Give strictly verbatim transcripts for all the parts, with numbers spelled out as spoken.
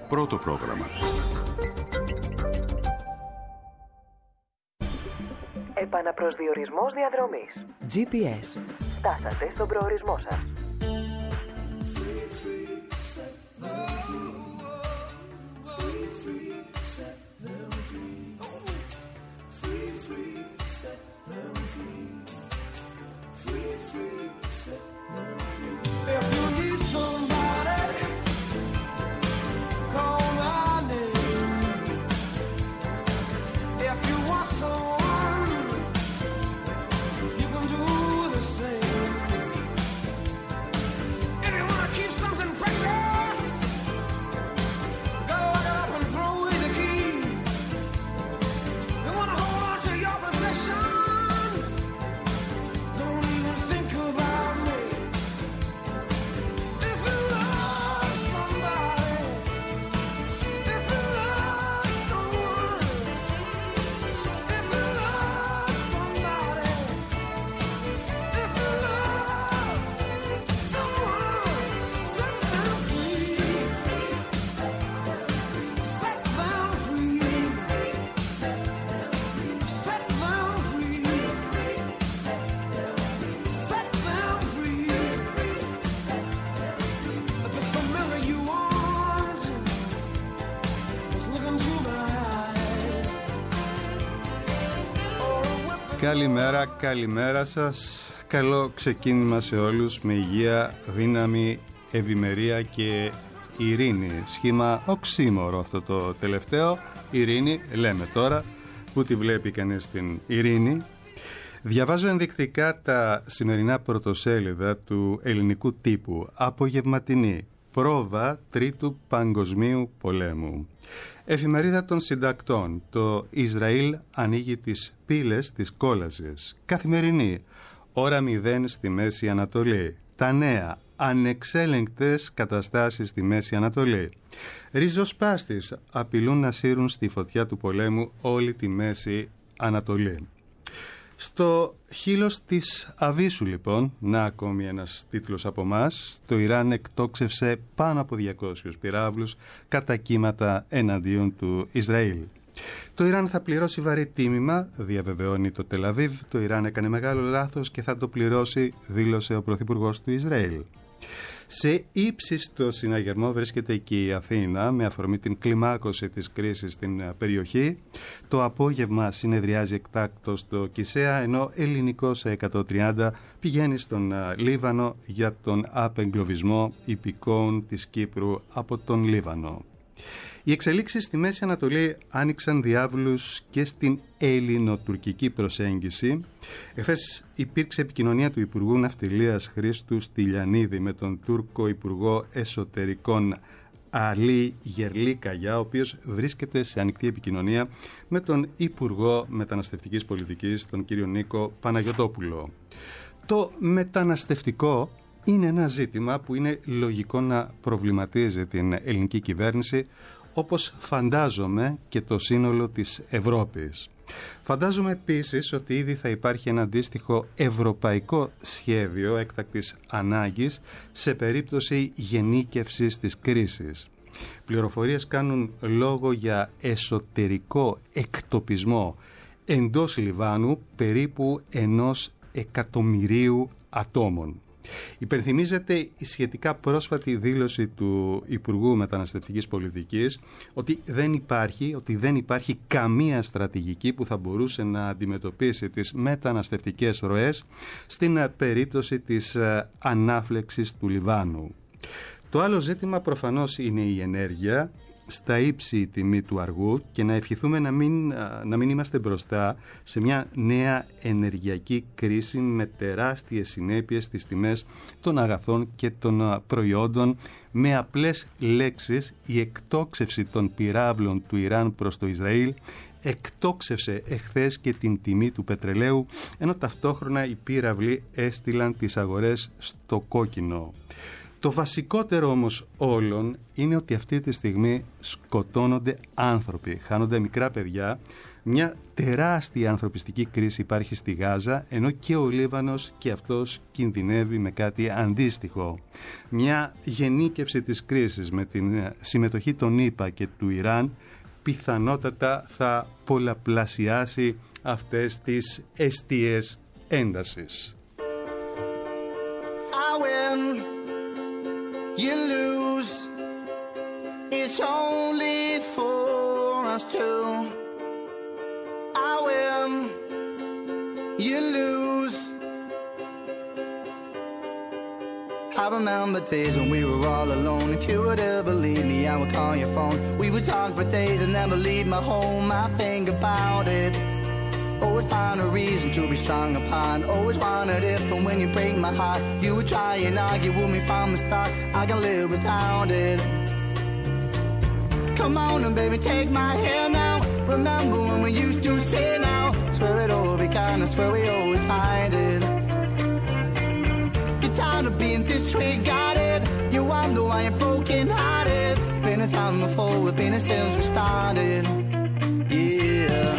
Πρώτο πρόγραμμα. Επαναπροσδιορισμός διαδρομής. τζι πι ες. Φτάσατε στον προορισμό σας. Καλημέρα, καλημέρα σας. Καλό ξεκίνημα σε όλους με υγεία, δύναμη, ευημερία και ειρήνη. Σχήμα οξύμορο αυτό το τελευταίο. Ειρήνη, λέμε τώρα, που τη βλέπει κανείς την ειρήνη. Διαβάζω ενδεικτικά τα σημερινά πρωτοσέλιδα του ελληνικού τύπου. Απογευματινή. Πρόβα Τρίτου Παγκοσμίου Πολέμου. Εφημερίδα των συντακτών. Το Ισραήλ ανοίγει τις πύλες της κόλασης. Καθημερινή. Ώρα μηδέν στη Μέση Ανατολή. Τα νέα. Ανεξέλεγκτες καταστάσεις στη Μέση Ανατολή. Ριζοσπάστης απειλούν να σύρουν στη φωτιά του πολέμου όλη τη Μέση Ανατολή. Στο χείλος της Αβύσσου λοιπόν, να ακόμη ένας τίτλος από μας, το Ιράν εκτόξευσε πάνω από διακόσιους πυράβλους κατά κύματα εναντίον του Ισραήλ. Το Ιράν θα πληρώσει βαρύ τίμημα, διαβεβαιώνει το Τελαβίβ. Το Ιράν έκανε μεγάλο λάθος και θα το πληρώσει, δήλωσε ο πρωθυπουργός του Ισραήλ. Σε ύψιστο συναγερμό βρίσκεται και η Αθήνα με αφορμή την κλιμάκωση της κρίσης στην περιοχή. Το απόγευμα συνεδριάζει εκτάκτως το ΚΙΣΕΑ, ενώ ελληνικός εκατόν τριάντα πηγαίνει στον Λίβανο για τον απεγκλωβισμό υπηκόων της Κύπρου από τον Λίβανο. Οι εξελίξεις στη Μέση Ανατολή άνοιξαν διάβλους και στην ελληνοτουρκική προσέγγιση. Εχθές υπήρξε επικοινωνία του Υπουργού Ναυτιλίας Χρήστου Στυλιανίδη με τον Τούρκο Υπουργό Εσωτερικών Αλή Γερλίκαγια, ο οποίος βρίσκεται σε ανοιχτή επικοινωνία με τον Υπουργό Μεταναστευτικής Πολιτικής, τον κύριο Νίκο Παναγιωτόπουλο. Το μεταναστευτικό είναι ένα ζήτημα που είναι λογικό να προβληματίζει την ελληνική κυβέρνηση, όπως φαντάζομαι και το σύνολο της Ευρώπης. Φαντάζομαι επίσης ότι ήδη θα υπάρχει ένα αντίστοιχο ευρωπαϊκό σχέδιο έκτακτης ανάγκης σε περίπτωση γενίκευσης της κρίσης. Πληροφορίες κάνουν λόγο για εσωτερικό εκτοπισμό εντός Λιβάνου περίπου ενός εκατομμυρίου ατόμων. Υπενθυμίζεται η σχετικά πρόσφατη δήλωση του Υπουργού Μεταναστευτικής Πολιτικής ότι δεν υπάρχει, ότι δεν υπάρχει καμία στρατηγική που θα μπορούσε να αντιμετωπίσει τις μεταναστευτικές ροές στην περίπτωση της ανάφλεξης του Λιβάνου. Το άλλο ζήτημα προφανώς είναι η ενέργεια, στα ύψη η τιμή του αργού, και να ευχηθούμε να μην, να μην είμαστε μπροστά σε μια νέα ενεργειακή κρίση με τεράστιες συνέπειες στις τιμές των αγαθών και των προϊόντων. Με απλές λέξεις, η εκτόξευση των πυράβλων του Ιράν προς το Ισραήλ εκτόξευσε εχθές και την τιμή του πετρελαίου, ενώ ταυτόχρονα οι πύραυλοι έστειλαν τις αγορές στο κόκκινο. Το βασικότερο όμως όλων είναι ότι αυτή τη στιγμή σκοτώνονται άνθρωποι, χάνονται μικρά παιδιά. Μια τεράστια ανθρωπιστική κρίση υπάρχει στη Γάζα, ενώ και ο Λίβανος και αυτός κινδυνεύει με κάτι αντίστοιχο. Μια γενίκευση της κρίσης με την συμμετοχή των ΗΠΑ και του Ιράν πιθανότατα θα πολλαπλασιάσει αυτές τις αιστείες έντασης. I win, you lose, it's only for us two. I win, you lose. I remember days when we were all alone. If you would ever leave me, I would call your phone. We would talk for days and never leave my home. I think about it. Always find a reason to be strong upon. Always wondered if and when you break my heart, you would try and argue with me from the start. I can live without it. Come on and baby, take my hand now. Remember when we used to say now. Swear it all began, I swear we always hide it. Get tired of being disregarded. You wonder why I'm broken hearted. Been a time before, we've been since we started. Yeah.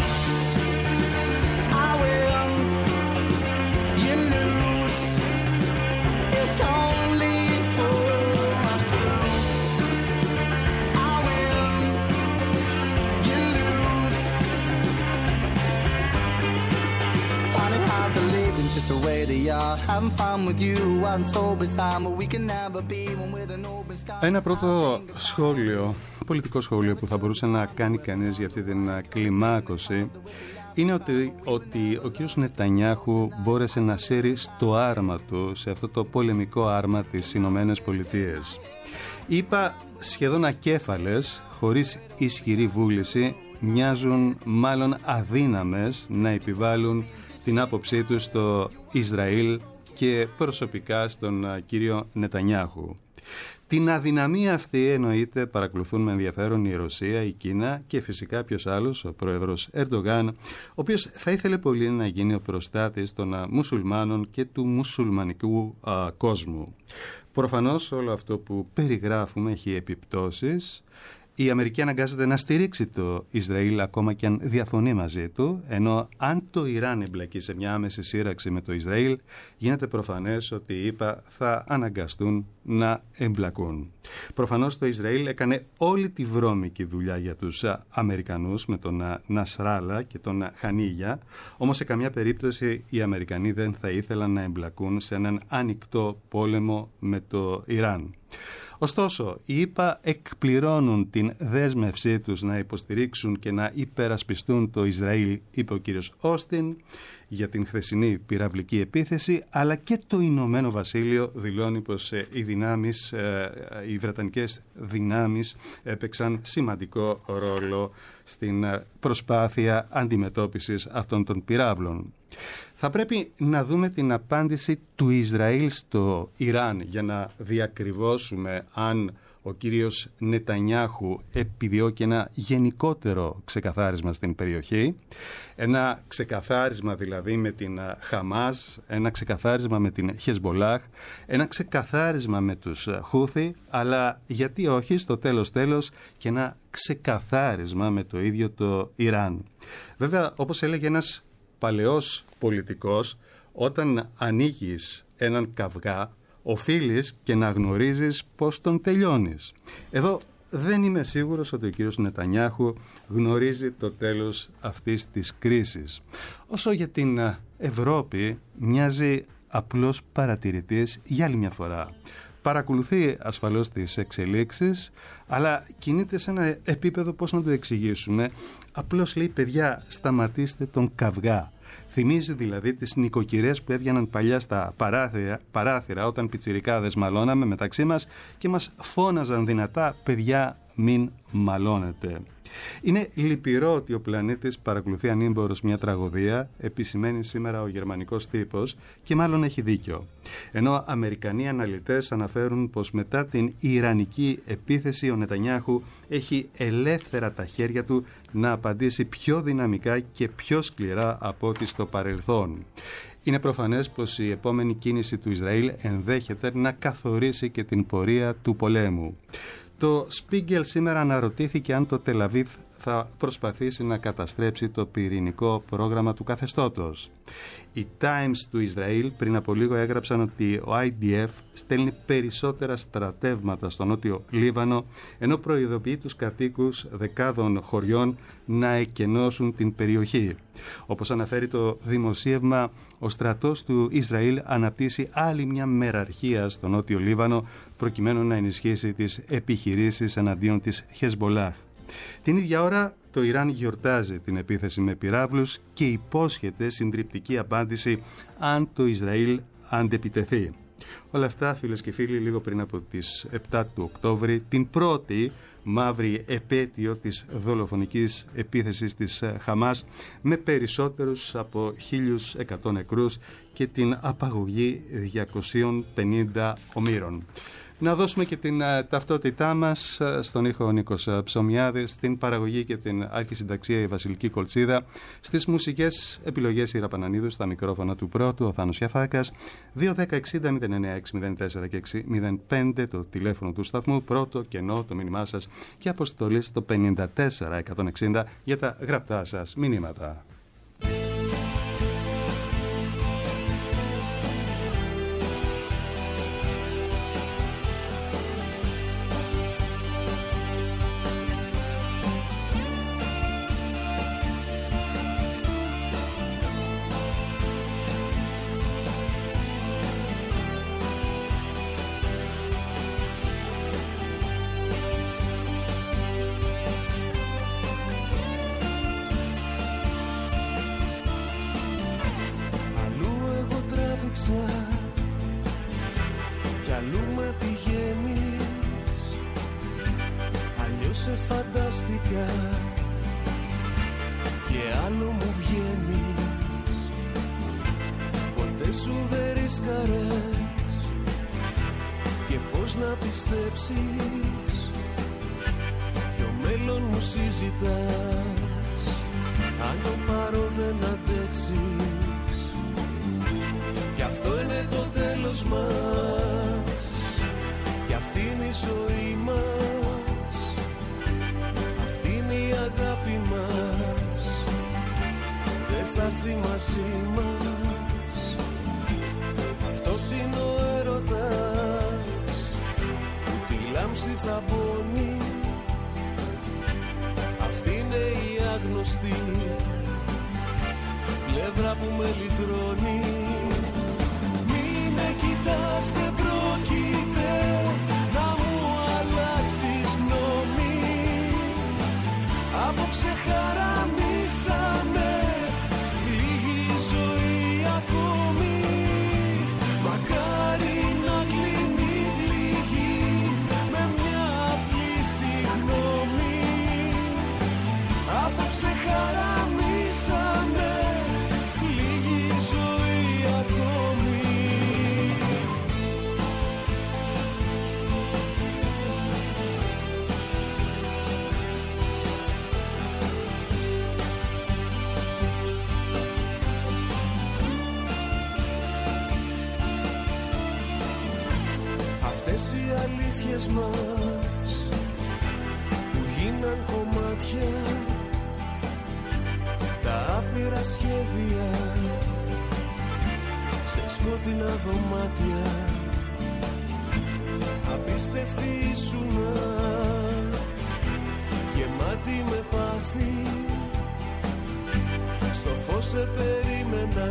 Just the way they are, having fun with you, one sober time, but we can never be one with an open sky. Ένα πρώτο σχόλιο, πολιτικό σχόλιο που θα μπορούσε να κάνει κανείς για αυτή την κλιμάκωση είναι ότι, ότι ο κύριος Νετανιάχου μπόρεσε να σέρει στο άρμα του, σε αυτό το πολεμικό άρμα, τις Ηνωμένες Πολιτείες. Είπα σχεδόν ακέφαλες, χωρίς ισχυρή βούληση, μοιάζουν μάλλον αδύναμες να επιβάλλουν την άποψή του στο Ισραήλ και προσωπικά στον κύριο Νετανιάχου. Την αδυναμία αυτή εννοείται παρακολουθούν με ενδιαφέρον η Ρωσία, η Κίνα και φυσικά ποιος άλλος, ο πρόεδρος Ερντογάν, ο οποίος θα ήθελε πολύ να γίνει ο προστάτης των μουσουλμάνων και του μουσουλμανικού α, κόσμου. Προφανώς όλο αυτό που περιγράφουμε έχει επιπτώσεις. Η Αμερική αναγκάζεται να στηρίξει το Ισραήλ ακόμα και αν διαφωνεί μαζί του, ενώ αν το Ιράν εμπλακεί σε μια άμεση σύραξη με το Ισραήλ, γίνεται προφανές ότι οι ΗΠΑ θα αναγκαστούν να εμπλακούν. Προφανώς το Ισραήλ έκανε όλη τη βρώμικη δουλειά για τους Αμερικανούς με τον Νασράλα και τον Χανίγια, όμως σε καμιά περίπτωση οι Αμερικανοί δεν θα ήθελαν να εμπλακούν σε έναν ανοιχτό πόλεμο με το Ιράν. Ωστόσο, οι ΗΠΑ εκπληρώνουν την δέσμευσή τους να υποστηρίξουν και να υπερασπιστούν το Ισραήλ, είπε ο κύριος Όστιν, για την χθεσινή πυραυλική επίθεση, αλλά και το Ηνωμένο Βασίλειο δηλώνει πως οι δυνάμεις, οι βρετανικές δυνάμεις έπαιξαν σημαντικό ρόλο στην προσπάθεια αντιμετώπισης αυτών των πυράβλων. Θα πρέπει να δούμε την απάντηση του Ισραήλ στο Ιράν για να διακριβώσουμε αν ο κύριος Νετανιάχου επιδιώκει ένα γενικότερο ξεκαθάρισμα στην περιοχή, ένα ξεκαθάρισμα δηλαδή με την Χαμάς, ένα ξεκαθάρισμα με την Χεσμπολάχ, ένα ξεκαθάρισμα με τους Χούθι, αλλά γιατί όχι στο τέλος τέλος και ένα ξεκαθάρισμα με το ίδιο το Ιράν. Βέβαια, όπως έλεγε ένας παλαιός πολιτικός, όταν ανοίγεις έναν καυγά, οφείλεις και να γνωρίζεις πώς τον τελειώνεις. Εδώ δεν είμαι σίγουρος ότι ο κύριος Νετανιάχου γνωρίζει το τέλος αυτής της κρίσης. Όσο για την Ευρώπη, μοιάζει απλώς παρατηρητής για άλλη μια φορά. Παρακολουθεί ασφαλώς τις εξελίξεις, αλλά κινείται σε ένα επίπεδο, πώς να το εξηγήσουμε, απλώς λέει παιδιά σταματήστε τον καυγά. Θυμίζει δηλαδή τις νοικοκυρές που έβγαιναν παλιά στα παράθυρα, παράθυρα όταν πιτσιρικάδες μαλώναμε μεταξύ μας και μας φώναζαν δυνατά παιδιά μην μαλώνετε. Είναι λυπηρό ότι ο πλανήτης παρακολουθεί ανήμπορος μια τραγωδία, επισημαίνει σήμερα ο γερμανικός τύπος, και μάλλον έχει δίκιο. Ενώ Αμερικανοί αναλυτές αναφέρουν πως μετά την ιρανική επίθεση ο Νετανιάχου έχει ελεύθερα τα χέρια του να απαντήσει πιο δυναμικά και πιο σκληρά από ό,τι στο παρελθόν. Είναι προφανές πως η επόμενη κίνηση του Ισραήλ ενδέχεται να καθορίσει και την πορεία του πολέμου. Το Spiegel σήμερα αναρωτήθηκε αν το Τελαβίβ θα προσπαθήσει να καταστρέψει το πυρηνικό πρόγραμμα του καθεστώτος. Οι Times του Ισραήλ πριν από λίγο έγραψαν ότι ο άι ντι εφ στέλνει περισσότερα στρατεύματα στο νότιο Λίβανο, ενώ προειδοποιεί τους κατοίκους δεκάδων χωριών να εκενώσουν την περιοχή. Όπως αναφέρει το δημοσίευμα, ο στρατός του Ισραήλ αναπτύσσει άλλη μια μεραρχία στο νότιο Λίβανο προκειμένου να ενισχύσει τις επιχειρήσεις εναντίον της Χεσμπολάχ. Την ίδια ώρα το Ιράν γιορτάζει την επίθεση με πυράβλους και υπόσχεται συντριπτική απάντηση αν το Ισραήλ αντεπιτεθεί. Όλα αυτά, φίλες και φίλοι, λίγο πριν από τις επτά του Οκτώβρη, την πρώτη μαύρη επέτειο της δολοφονικής επίθεσης της Χαμάς, με περισσότερους από χίλιους εκατό νεκρούς και την απαγωγή διακοσίων πενήντα ομήρων. Να δώσουμε και την uh, ταυτότητά μας uh, στον ήχο ο Νίκος uh, Ψωμιάδης, στην παραγωγή και την αρχισυνταξία η Βασιλική Κολτσίδα, στις μουσικές επιλογές η Ραπανανίδου, στα μικρόφωνα του πρώτου ο Θάνος Γιαφάκας, δύο δέκα εξήντα μηδέν εννιά έξι μηδέν τέσσερα και έξι μηδέν πέντε το τηλέφωνο του σταθμού, πρώτο κενό το μήνυμά σας και αποστολή στο πενήντα τέσσερα εκατόν εξήντα για τα γραπτά σας μηνύματα. Κι αλλού με πηγαίνεις, αλλιώς σε φαντάστηκα και άλλο μου βγαίνεις. Ποτέ σου δεν ρίσκαρες και πώς να πιστέψεις, ποιο μέλλον μου συζητάς, αν το πάρω δεν αντέξεις. Κι αυτό είναι το τέλος μας, κι αυτή είναι η ζωή μας, αυτή είναι η αγάπη μας, δεν θα έρθει μαζί μας. Αυτός είναι ο έρωτας που τη λάμψη θα πονεί, αυτή είναι η άγνωστη πλευρά που με λυτρώνει. Κοιτάς, δεν πρόκειται να μου αλλάξεις γνώμη. Απόψε χαραμίσαμε λίγη ζωή ακόμη. Μακάρι να κλείνει η πληγή με μια απλή συγγνώμη. Απόψε χαραμίσαμε λίγη ζωή ακόμη. Οι αλήθειες μας που γίναν κομμάτια, τα άπειρα σχέδια σε σκότεινα δωμάτια, απίστευτη ήσουνα, γεμάτη με πάθη, στο φως σε περίμενα,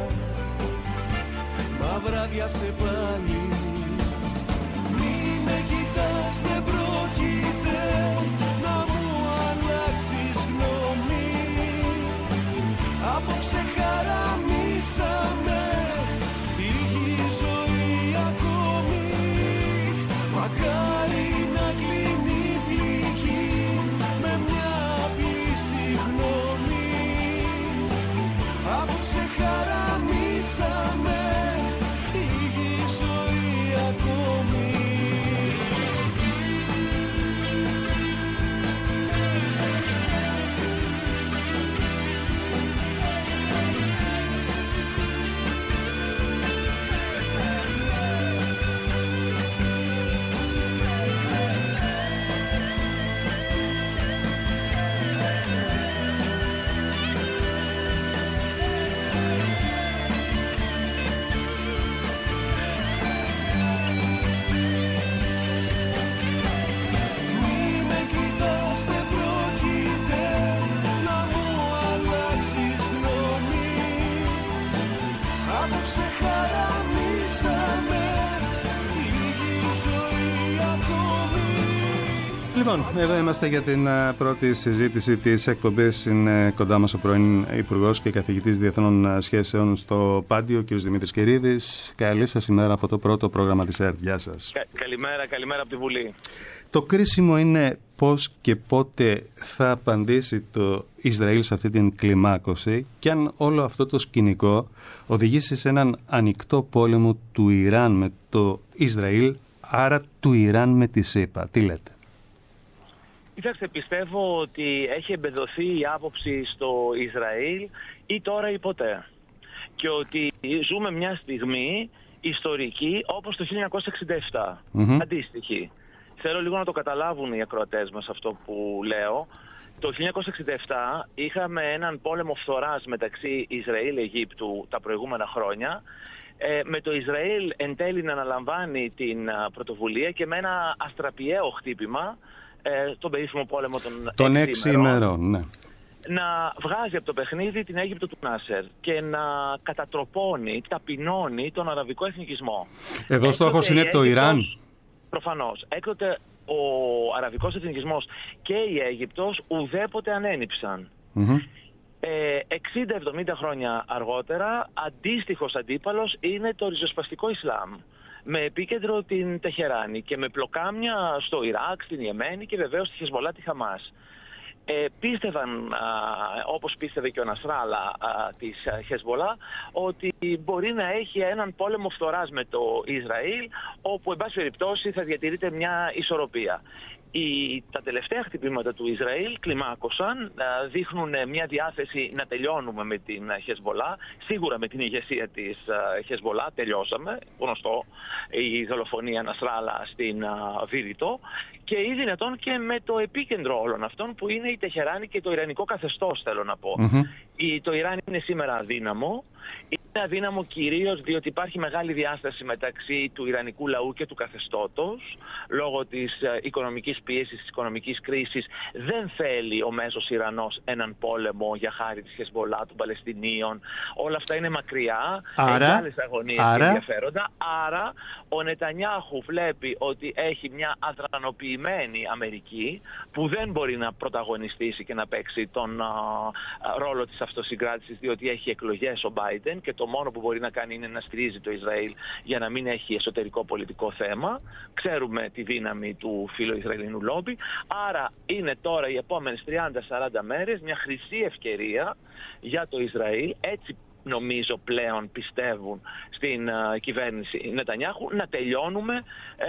μα βράδια σε πάλι. Δεν πρόκειται να μου αλλάξεις γνώμη. Απόψε χαραμίσαμε λίγη ζωή ακόμη. Μακάρι να κλείνει η πληγή Λοιπόν, εδώ είμαστε για την uh, πρώτη συζήτηση της εκπομπής. Είναι κοντά μας ο πρώην Υπουργός και καθηγητής Διεθνών Σχέσεων στο Πάντιο, ο κ. Δημήτρης Κυρίδης. Καλή σας ημέρα από το πρώτο πρόγραμμα της ΕΡΤ. Γεια σας. Κα, καλημέρα, καλημέρα από τη Βουλή. Το κρίσιμο είναι πώς και πότε θα απαντήσει το Ισραήλ σε αυτή την κλιμάκωση και αν όλο αυτό το σκηνικό οδηγήσει σε έναν ανοιχτό πόλεμο του Ιράν με το Ισραήλ, άρα του Ιράν με τη ΣΥΠΑ. Τι λέτε? Κοιτάξτε, πιστεύω ότι έχει εμπεδοθεί η άποψη στο Ισραήλ ή τώρα ή ποτέ. Και ότι ζούμε μια στιγμή ιστορική όπως το χίλια εννιακόσια εξήντα επτά. Mm-hmm. Αντίστοιχη. Θέλω λίγο να το καταλάβουν οι ακροατές μας αυτό που λέω. Το χίλια εννιακόσια εξήντα επτά είχαμε έναν πόλεμο φθοράς μεταξύ Ισραήλ-Αιγύπτου τα προηγούμενα χρόνια, ε, με το Ισραήλ εν τέλει να αναλαμβάνει την α, πρωτοβουλία και με ένα αστραπιαίο χτύπημα, ε, τον περίφημο πόλεμο των, των έξι ημερών, ναι, να βγάζει από το παιχνίδι την Αίγυπτο του Νάσερ και να κατατροπώνει, ταπεινώνει τον αραβικό εθνικισμό. Εδώ στόχος είναι το Ιράν. Προφανώς. Έκτοτε ο αραβικός εθνικισμός και η Αίγυπτος ουδέποτε ανένυψαν. Mm-hmm. Ε, εξήντα εβδομήντα χρόνια αργότερα, αντίστοιχος αντίπαλος είναι το ριζοσπαστικό Ισλάμ, με επίκεντρο την Τεχεράνη και με πλοκάμια στο Ιράκ, στην Ιεμένη και βεβαίως στη Χεσμολά, τη Χαμάς. Ε, πίστευαν, α, όπως πίστευε και ο Νασράλα α, της Χεσμολά, ότι μπορεί να έχει έναν πόλεμο φθοράς με το Ισραήλ, όπου εν πάση περιπτώσει θα διατηρείται μια ισορροπία. Οι, τα τελευταία χτυπήματα του Ισραήλ κλιμάκωσαν, δείχνουν μια διάθεση να τελειώνουμε με την Χεσμολά. Σίγουρα με την ηγεσία της Χεσμολά τελειώσαμε, γνωστό, η δολοφονία Νασράλα στην Βήρητο, και ή δυνατόν και με το επίκεντρο όλων αυτών που είναι η Τεχεράνη και το ιρανικό καθεστώς, θέλω να πω. Mm-hmm. Η, το Ιράν είναι σήμερα αδύναμο. Είναι αδύναμο κυρίως διότι υπάρχει μεγάλη διάσταση μεταξύ του ιρανικού λαού και του καθεστώτος. Λόγω της οικονομικής πίεσης, της οικονομικής κρίσης, δεν θέλει ο μέσος Ιρανός έναν πόλεμο για χάρη της Χεσμολά, των Παλαιστινίων. Όλα αυτά είναι μακριά, έχει άλλες αγωνίες και ενδιαφέροντα. Άρα ο Νετανιάχου βλέπει ότι έχει μια αδρανοποιημένη Αμερική που δεν μπορεί να πρωταγωνιστήσει και να παίξει τον α, ρόλο της αυτοσυγκράτησης, διότι έχει εκλογές ο Biden και το μόνο που μπορεί να κάνει είναι να στηρίζει το Ισραήλ για να μην έχει εσωτερικό πολιτικό θέμα. Ξέρουμε τη δύναμη του φιλοϊσραηλινού λόμπι. Άρα είναι τώρα οι επόμενες τριάντα με σαράντα μέρες μια χρυσή ευκαιρία για το Ισραήλ, έτσι νομίζω πλέον πιστεύουν στην uh, κυβέρνηση Νετανιάχου, να τελειώνουμε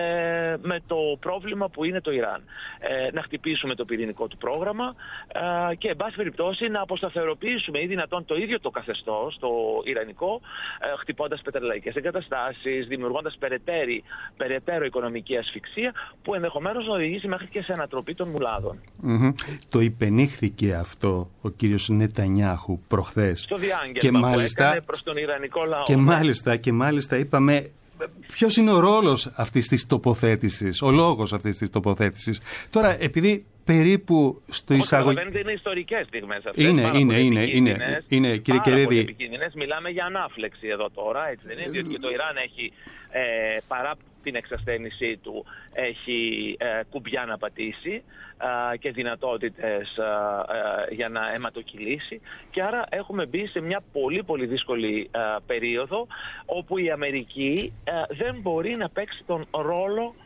ε, με το πρόβλημα που είναι το Ιράν. Ε, να χτυπήσουμε το πυρηνικό του πρόγραμμα ε, και εν πάση περιπτώσει να αποσταθεροποιήσουμε ή δυνατόν το ίδιο το καθεστώς, το ιρανικό, ε, χτυπώντας πετρελαϊκές εγκαταστάσεις, δημιουργώντας περαιτέρω, περαιτέρω οικονομική ασφυξία που ενδεχομένως να οδηγήσει μέχρι και σε ανατροπή των μουλάδων. Mm-hmm. Το υπενήχθηκε αυτό ο κύριος Νετανιάχου προχθές. Στο διάγγελμα που έκανε προς τον Ιρανικό λαό. Και μάλιστα, και μάλιστα είπαμε ποιος είναι ο ρόλος αυτής της τοποθέτησης, ο λόγος αυτής της τοποθέτησης. Τώρα, επειδή περίπου στο εισαγωγικό. Δεν είναι ιστορικές στιγμές αυτές. Είναι, είναι, είναι, είναι, είναι, κύριε Κυρίδη. Επικίνδυνες. Μιλάμε για ανάφλεξη εδώ τώρα, έτσι δεν είναι? Διότι και το Ιράν έχει, ε, παρά την εξασθένησή του, έχει ε, κουμπιά να πατήσει ε, και δυνατότητες ε, ε, για να αιματοκυλήσει. Και άρα έχουμε μπει σε μια πολύ πολύ δύσκολη ε, περίοδο, όπου η Αμερική ε, δεν μπορεί να παίξει τον ρόλο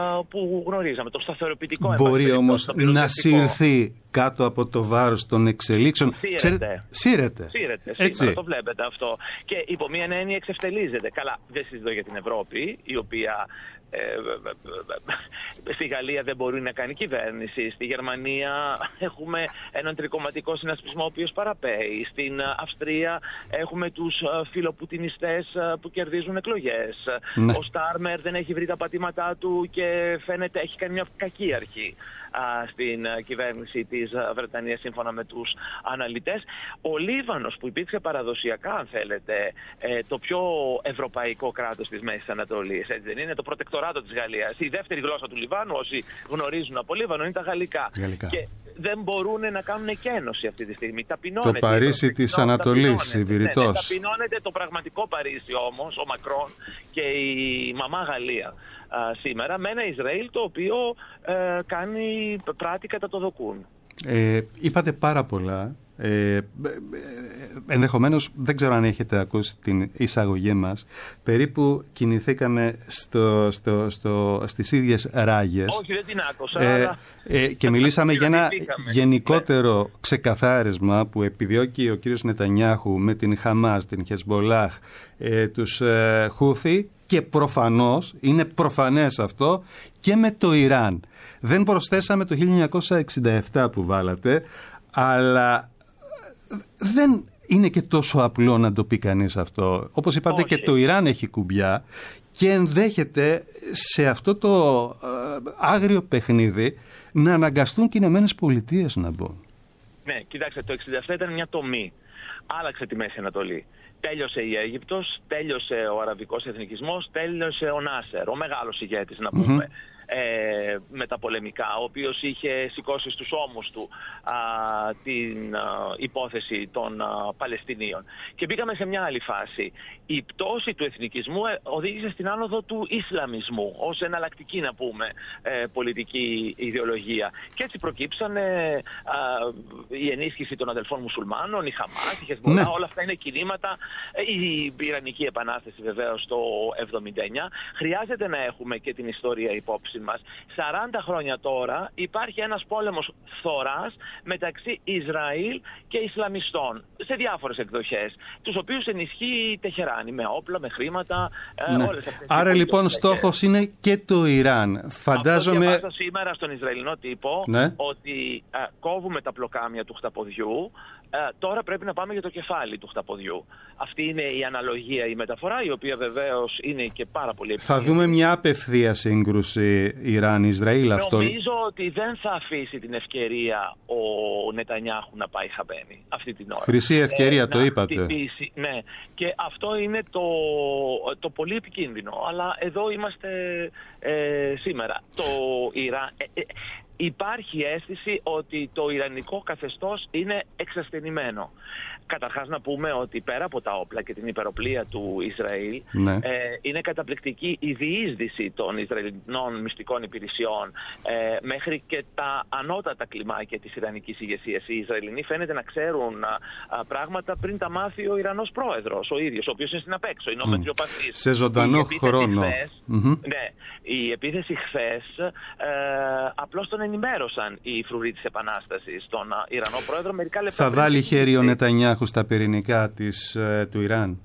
που γνωρίζαμε, το σταθεροποιητικό. Μπορεί όμως να συρθεί κάτω από το βάρος των εξελίξεων. Σύρεται. Σύρεται. Σύρεται. Σήμερα το βλέπετε αυτό. Και υπό μία έννοια εξευτελίζεται. Καλά, δεν συζητώ για την Ευρώπη, η οποία ε, στη Γαλλία δεν μπορεί να κάνει κυβέρνηση. Στη Γερμανία έχουμε έναν τρικομματικό συνασπισμό ο οποίος παραπέει. Στην Αυστρία έχουμε τους φιλοπουτινιστές που κερδίζουν εκλογές. Ναι. Ο Στάρμερ δεν έχει βρει τα πατήματά του και φαίνεται έχει κάνει μια κακή αρχή στην κυβέρνηση της Βρετανίας, σύμφωνα με τους αναλυτές. Ο Λίβανος, που υπήρξε παραδοσιακά, αν θέλετε, το πιο ευρωπαϊκό κράτος της Μέσης Ανατολής, έτσι δεν είναι? Το προτεκτοράτο της Γαλλίας. Η δεύτερη γλώσσα του Λιβάνου, όσοι γνωρίζουν από Λίβανο, είναι τα γαλλικά. γαλλικά. Και δεν μπορούν να κάνουν εκένωση αυτή τη στιγμή. Ταπεινώνεται. Το Παρίσι της Ανατολής, η Βηρητός. Ναι, ναι, ταπεινώνεται το πραγματικό Παρίσι όμως, ο Μακρόν και η μαμά Γαλλία α, σήμερα, με ένα Ισραήλ το οποίο ε, κάνει πράττει κατά το δοκούν. Ε, είπατε πάρα πολλά. Ε, ενδεχομένως δεν ξέρω αν έχετε ακούσει την εισαγωγή μας. Περίπου κινηθήκαμε στο, στο, στο, στις ίδιες ράγες. Όχι, δεν την άκουσα. Ε, αλλά... ε, και μιλήσαμε για ένα γενικότερο ναι. ξεκαθάρισμα που επιδιώκει ο κύριος Νετανιάχου με την Χαμάς, την Χεσμολάχ, ε, τους ε, Χούθι, και προφανώς, είναι προφανές αυτό, και με το Ιράν. Δεν προσθέσαμε το χίλια εννιακόσια εξήντα επτά που βάλατε, αλλά δεν είναι και τόσο απλό να το πει κανείς αυτό. Όπως είπατε, όχι. Και το Ιράν έχει κουμπιά και ενδέχεται σε αυτό το ε, άγριο παιχνίδι να αναγκαστούν και οι Ηνωμένες Πολιτείες να μπουν. Ναι, κοιτάξτε, το εξήντα επτά ήταν μια τομή. Άλλαξε τη Μέση Ανατολή. Τέλειωσε η Αίγυπτος, τέλειωσε ο αραβικός εθνικισμός, τέλειωσε ο Νάσερ, ο μεγάλος ηγέτης να πούμε. Mm-hmm. Ε, με τα πολεμικά, ο οποίος είχε σηκώσει στους ώμους του α, την α, υπόθεση των α, Παλαιστινίων. Και μπήκαμε σε μια άλλη φάση. Η πτώση του εθνικισμού ε, οδήγησε στην άνοδο του Ισλαμισμού ως εναλλακτική, να πούμε, ε, πολιτική ιδεολογία. Και έτσι προκύψαν ε, α, η ενίσχυση των αδελφών μουσουλμάνων, η Χαμάς, η Χεσμολάχ, ναι. Όλα αυτά είναι κινήματα. Η Ιρανική Επανάσταση βεβαίως το εβδομήντα εννιά. Χρειάζεται να έχουμε και την ιστορία υπόψη μας. σαράντα χρόνια τώρα υπάρχει ένας πόλεμος φθοράς μεταξύ Ισραήλ και Ισλαμιστών σε διάφορες εκδοχές, τους οποίους ενισχύει η Τεχεράνη με όπλα, με χρήματα, ναι. Όλες αυτές. Άρα λοιπόν στόχος είναι και το Ιράν. Φαντάζομαι... Αυτό διαβάζω σήμερα στον Ισραηλινό τύπο, ναι. Ότι α, κόβουμε τα πλοκάμια του χταποδιού. Ε, τώρα πρέπει να πάμε για το κεφάλι του χταποδιού. Αυτή είναι η αναλογία, η μεταφορά, η οποία βεβαίως είναι και πάρα πολύ επικίνδυνη. Θα δούμε μια απευθεία σύγκρουση Ιράν-Ισραήλ αυτό. Νομίζω ότι δεν θα αφήσει την ευκαιρία ο Νετανιάχου να πάει χαμένη αυτή την ώρα. Χρυσή ευκαιρία, ε, το είπατε. Τυπήσει, ναι, και αυτό είναι το, το πολύ επικίνδυνο. Αλλά εδώ είμαστε ε, σήμερα. Το Ιράν... Ε, ε, Υπάρχει αίσθηση ότι το ιρανικό καθεστώς είναι εξασθενημένο. Καταρχάς να πούμε ότι πέρα από τα όπλα και την υπεροπλία του Ισραήλ, ναι. ε, είναι καταπληκτική η διείσδυση των Ισραηλινών μυστικών υπηρεσιών ε, μέχρι και τα ανώτατα κλιμάκια της Ιρανικής ηγεσίας. Οι Ισραηλινοί φαίνεται να ξέρουν α, α, πράγματα πριν τα μάθει ο Ιρανός πρόεδρος, ο ίδιος, ο οποίος είναι στην απέξω, είναι ο mm. μετριοπαθής. Σε ζωντανό χρόνο. Χθες, mm-hmm. Ναι, η επίθεση χθες ε, απλώς τον ενημέρωσαν οι φρουροί της Επανάστασης, τον Ιρανό πρόεδρο, μερικά λεπτά. Θα βάλει χέρι ο Νετανιάχου στα πυρηνικά της, ε, του Ιράν?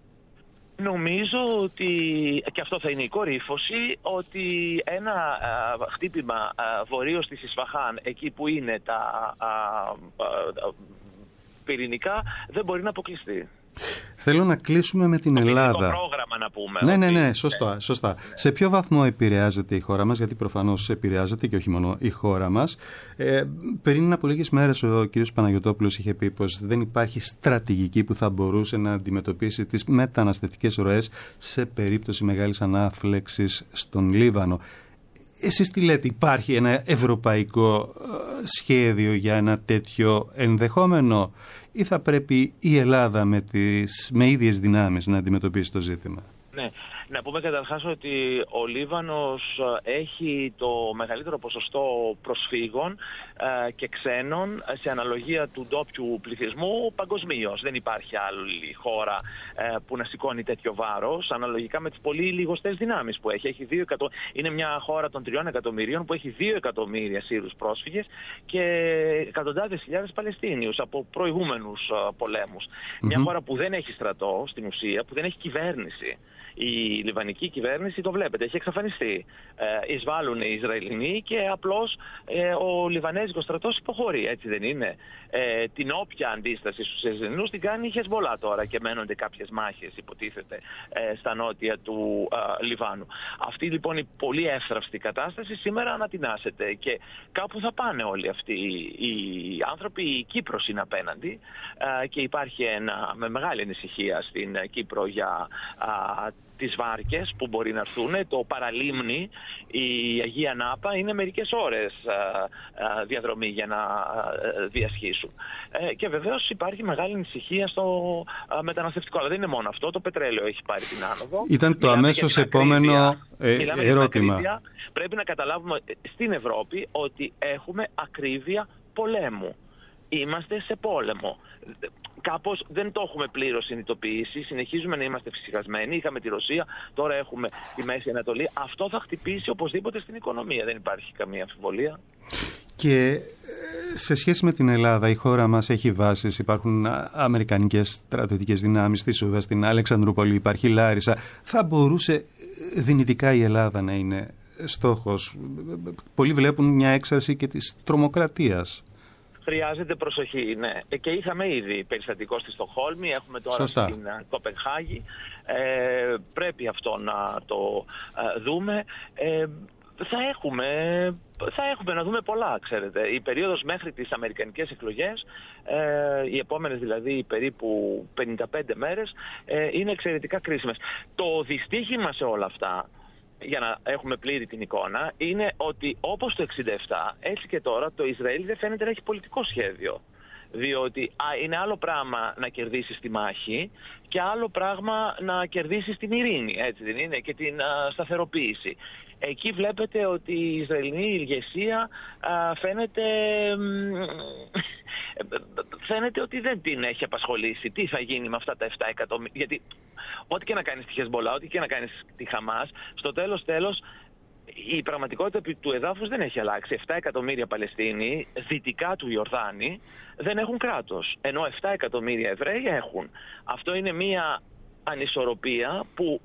Νομίζω ότι, και αυτό θα είναι η κορύφωση, ότι ένα α, χτύπημα α, βορείως της Ισφαχάν, εκεί που είναι τα α, α, α, πυρηνικά, δεν μπορεί να αποκλειστεί. Θέλω να κλείσουμε με την το Ελλάδα. Το πρόγραμμα να πούμε. Ναι, ναι, ναι, σωστά, σωστά. Ναι. Σε ποιο βαθμό επηρεάζεται η χώρα μας, γιατί προφανώς επηρεάζεται και όχι μόνο η χώρα μας. Ε, πριν από λίγες μέρες ο κ. Παναγιωτόπουλος είχε πει πως δεν υπάρχει στρατηγική που θα μπορούσε να αντιμετωπίσει τις μεταναστευτικές ροές σε περίπτωση μεγάλης ανάφλεξης στον Λίβανο. Εσείς τι λέτε, υπάρχει ένα ευρωπαϊκό σχέδιο για ένα τέτοιο ενδεχόμενο, ή θα πρέπει η Ελλάδα με, τις, με ίδιες δυνάμεις να αντιμετωπίσει το ζήτημα? Ναι. Να πούμε καταρχάς ότι ο Λίβανος έχει το μεγαλύτερο ποσοστό προσφύγων ε, και ξένων σε αναλογία του ντόπιου πληθυσμού παγκοσμίως. Δεν υπάρχει άλλη χώρα ε, που να σηκώνει τέτοιο βάρος αναλογικά με τις πολύ λιγοστές δυνάμεις που έχει. έχει δύο εκατο... Είναι μια χώρα των τριών εκατομμυρίων που έχει δύο εκατομμύρια Σύρους πρόσφυγες και εκατοντάδες χιλιάδες Παλαιστίνιους από προηγούμενους ε, πολέμους. Mm-hmm. Μια χώρα που δεν έχει στρατό στην ουσία, που δεν έχει κυβέρνηση. Η λιβανική κυβέρνηση, το βλέπετε, έχει εξαφανιστεί. Ε, εισβάλλουν οι Ισραηλινοί και απλώς ε, ο Λιβανέζικος στρατός υποχωρεί, έτσι δεν είναι? Ε, την όποια αντίσταση στους Ισραηλινούς την κάνει η Χεσμολάχ τώρα και μένονται κάποιες μάχες, υποτίθεται, ε, στα νότια του ε, Λιβάνου. Αυτή λοιπόν η πολύ εύθραυστη κατάσταση σήμερα ανατινάσεται και κάπου θα πάνε όλοι αυτοί οι άνθρωποι. Η Κύπρος είναι απέναντι ε, και υπάρχει ένα, με μεγάλη ανησυχία στην Κύπρο για ε, τις βάρκες που μπορεί να έρθουν, το παραλίμνη, η Αγία Νάπα είναι μερικές ώρες α, α, διαδρομή για να α, διασχίσουν. Ε, και βεβαίως υπάρχει μεγάλη ανησυχία στο α, μεταναστευτικό. Αλλά δεν είναι μόνο αυτό, το πετρέλαιο έχει πάρει την άνοδο. Ήταν το αμέσως επόμενο ε, ερώτημα. Πρέπει να καταλάβουμε στην Ευρώπη ότι έχουμε ακρίβεια πολέμου. Είμαστε σε πόλεμο. Κάπως δεν το έχουμε πλήρως συνειδητοποιήσει. Συνεχίζουμε να είμαστε φυσικασμένοι. Είχαμε τη Ρωσία, τώρα έχουμε τη Μέση Ανατολή. Αυτό θα χτυπήσει οπωσδήποτε στην οικονομία. Δεν υπάρχει καμία αμφιβολία. Και σε σχέση με την Ελλάδα, η χώρα μας έχει βάσεις. Υπάρχουν αμερικανικές στρατιωτικές δυνάμεις στη Σούδα, στην Αλεξανδρούπολη, υπάρχει Λάρισα. Θα μπορούσε δυνητικά η Ελλάδα να είναι στόχος? Πολλοί βλέπουν μια έξαρση και της τρομοκρατίας. Χρειάζεται προσοχή, ναι. Και είχαμε ήδη περιστατικό στη Στοκχόλμη, έχουμε τώρα Σωστά. στην Κοπενχάγη. Ε, πρέπει αυτό να το ε, δούμε. Ε, θα έχουμε, θα έχουμε να δούμε πολλά, ξέρετε. Η περίοδος μέχρι τις αμερικανικές εκλογές, ε, οι επόμενες δηλαδή περίπου πενήντα πέντε μέρες, ε, είναι εξαιρετικά κρίσιμες. Το δυστύχημα σε όλα αυτά, για να έχουμε πλήρη την εικόνα, είναι ότι όπως το εξήντα επτά, έτσι και τώρα το Ισραήλ δεν φαίνεται να έχει πολιτικό σχέδιο. Διότι α, είναι άλλο πράγμα να κερδίσεις τη μάχη και άλλο πράγμα να κερδίσεις την ειρήνη, έτσι δεν είναι, και την α, σταθεροποίηση. Εκεί βλέπετε ότι η Ισραηλινή ηγεσία α, φαίνεται... φαίνεται ότι δεν την έχει απασχολήσει. Τι θα γίνει με αυτά τα επτά εκατομμύρια? Γιατί ό,τι και να κάνεις τη Χεσμολά, ό,τι και να κάνεις τη Χαμάς, στο τέλος τέλος η πραγματικότητα του εδάφους δεν έχει αλλάξει. επτά εκατομμύρια Παλαιστίνοι δυτικά του Ιορδάνη δεν έχουν κράτος, ενώ επτά εκατομμύρια Εβραίοι έχουν. Αυτό είναι μια ανισορροπία που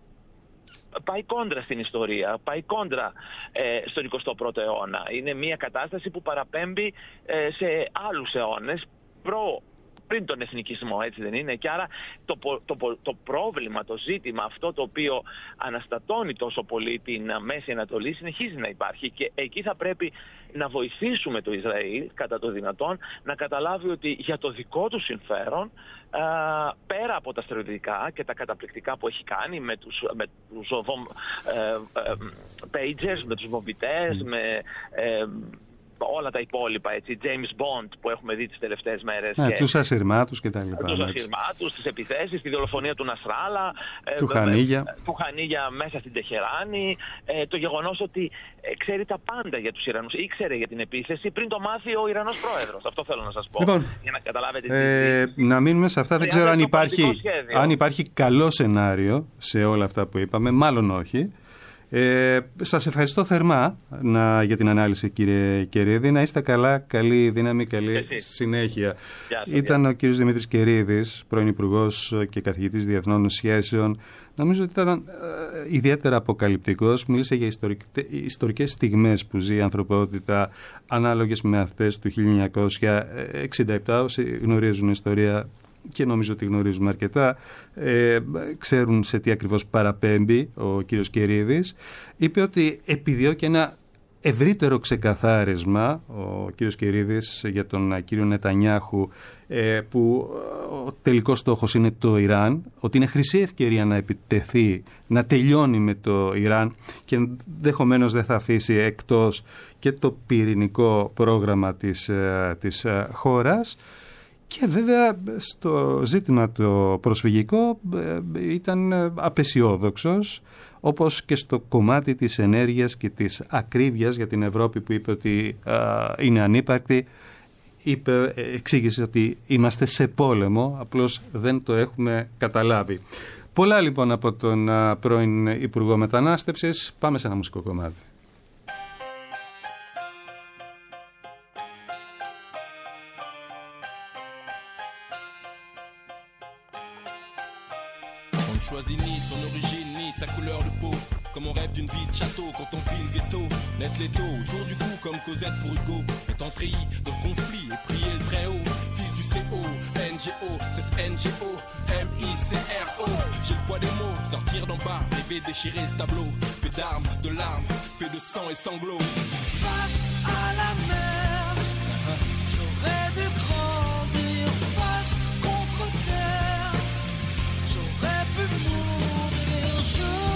πάει κόντρα στην ιστορία, πάει κόντρα ε, στον εικοστό πρώτο αιώνα. Είναι μια κατάσταση που παραπέμπει ε, σε άλλους αιώνες προ, πριν τον εθνικισμό, έτσι δεν είναι? Και άρα το, το, το, το πρόβλημα, το ζήτημα αυτό το οποίο αναστατώνει τόσο πολύ την Μέση Ανατολή συνεχίζει να υπάρχει, και εκεί θα πρέπει να βοηθήσουμε το Ισραήλ κατά το δυνατόν να καταλάβει ότι για το δικό του συμφέρον, α, πέρα από τα στρατιωτικά και τα καταπληκτικά που έχει κάνει με τους, με τους βομ, ε, ε, pagers, με τους βομβητές, mm. με... Ε, όλα τα υπόλοιπα, έτσι, James Bond που έχουμε δει τις τελευταίες μέρες. Ναι, και τους ασυρμάτους και τα λοιπά. Τους ασυρμάτους, τις επιθέσεις, τη δολοφονία του Νασράλα, του ε, Χανίγια. του Χανίγια μέσα στην Τεχεράνη, ε, το γεγονός ότι ε, ξέρει τα πάντα για τους Ιρανούς, ήξερε για την επίθεση πριν το μάθει ο Ιρανός πρόεδρος. Αυτό θέλω να σας πω. Λοιπόν, για να καταλάβετε ε, τι... να μείνουμε σε αυτά. Δεν ξέρω αν υπάρχει, αν υπάρχει καλό σενάριο σε όλα αυτά που είπαμε. Μάλλον όχι. Ε, σας ευχαριστώ θερμά να, για την ανάλυση, κύριε Κερίδη. Να είστε καλά, καλή δύναμη, καλή Εσείς. συνέχεια. Γεια σας, ήταν γεια. ο κύριος Δημήτρης Κερίδης, πρώην Υπουργός και καθηγητής Διεθνών Σχέσεων. Νομίζω ότι ήταν ε, ιδιαίτερα αποκαλυπτικός. Μίλησε για ιστορικ, ιστορικές στιγμές που ζει η ανθρωπότητα, ανάλογες με αυτές του χίλια εννιακόσια εξήντα επτά. Όσοι γνωρίζουν ιστορία, και νομίζω ότι γνωρίζουμε αρκετά, ε, ξέρουν σε τι ακριβώς παραπέμπει ο κύριος Κερίδης. Είπε ότι επιδιώκει ένα ευρύτερο ξεκαθάρισμα ο κύριος Κερίδης για τον κύριο Νετανιάχου, ε, που ο τελικός στόχος είναι το Ιράν, ότι είναι χρυσή ευκαιρία να επιτεθεί, να τελειώνει με το Ιράν και ενδεχομένως δεν θα αφήσει εκτός και το πυρηνικό πρόγραμμα της, ε, της ε, χώρας. Και βέβαια στο ζήτημα το προσφυγικό ήταν απεσιόδοξος, όπως και στο κομμάτι της ενέργειας και της ακρίβειας για την Ευρώπη που είπε ότι α, είναι ανύπαρκτη. Είπε, εξήγησε ότι είμαστε σε πόλεμο, απλώς δεν το έχουμε καταλάβει. Πολλά λοιπόν από τον α, πρώην Υπουργό Μετανάστευσης. Πάμε σε ένα μουσικό κομμάτι. Choisit ni son origine ni sa couleur de peau. Comme on rêve d'une vie de château quand on vit le ghetto. Naître les taux autour du cou comme Cosette pour Hugo. Étant treillis de conflits et prier le très haut. Fils du C O, N G O, cette N G O, M I C R O. J'ai le poids des mots, sortir d'en bas, rêver déchirer ce tableau. Fait d'armes, de larmes, fait de sang et sanglots. Face à la mer, j'aurais dû grandir face contre terre. J'aurais pu mourir, je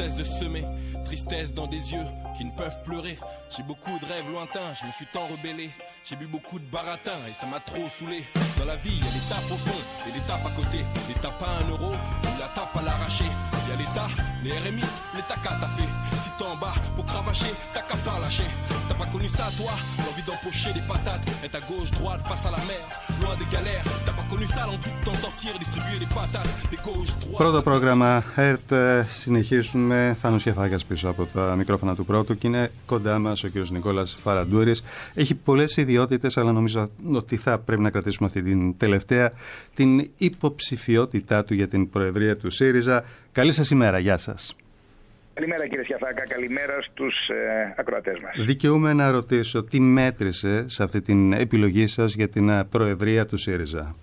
cesse de semer tristesse dans des yeux qui ne peuvent pleurer. J'ai beaucoup de rêves lointains, je me suis tant rebellé. J'ai bu beaucoup de baratin et ça m'a trop saoulé. Dans la vie, il y a des tapes au fond et des tapes à côté. Les tapes à un euro ou la tape à l'arraché. Il y a l'État, les R M I, les tacas t'as fait. Si t'es en bas, faut cravacher, t'as qu'à pas lâcher. T'as pas connu ça toi, l'envie d'empocher des patates. Être à gauche, droite, face à la mer, loin des galères. T'as pas connu ça, l'envie de t'en sortir, distribuer des patates. Des gauche, droite. Πρώτο πρόγραμμα ΕΡΤ, συνεχίζουμε. Θάνος Κεφάκιας πίσω από τα μικρόφωνα του πρώτου και είναι κοντά μας ο κ. Νικόλας Φαραντούρης. Έχει πολλές ιδιότητες, αλλά νομίζω ότι θα πρέπει να κρατήσουμε αυτή την τελευταία, την υποψηφιότητά του για την Προεδρία του ΣΥΡΙΖΑ. Καλή σας ημέρα, γεια σας. Καλημέρα κύριε Σιαφάκα, καλημέρα στους ε, ακροατές μας. Δικαιούμαι να ρωτήσω τι μέτρησε σε αυτή την επιλογή σας για την Προεδρία του ΣΥΡΙΖΑ.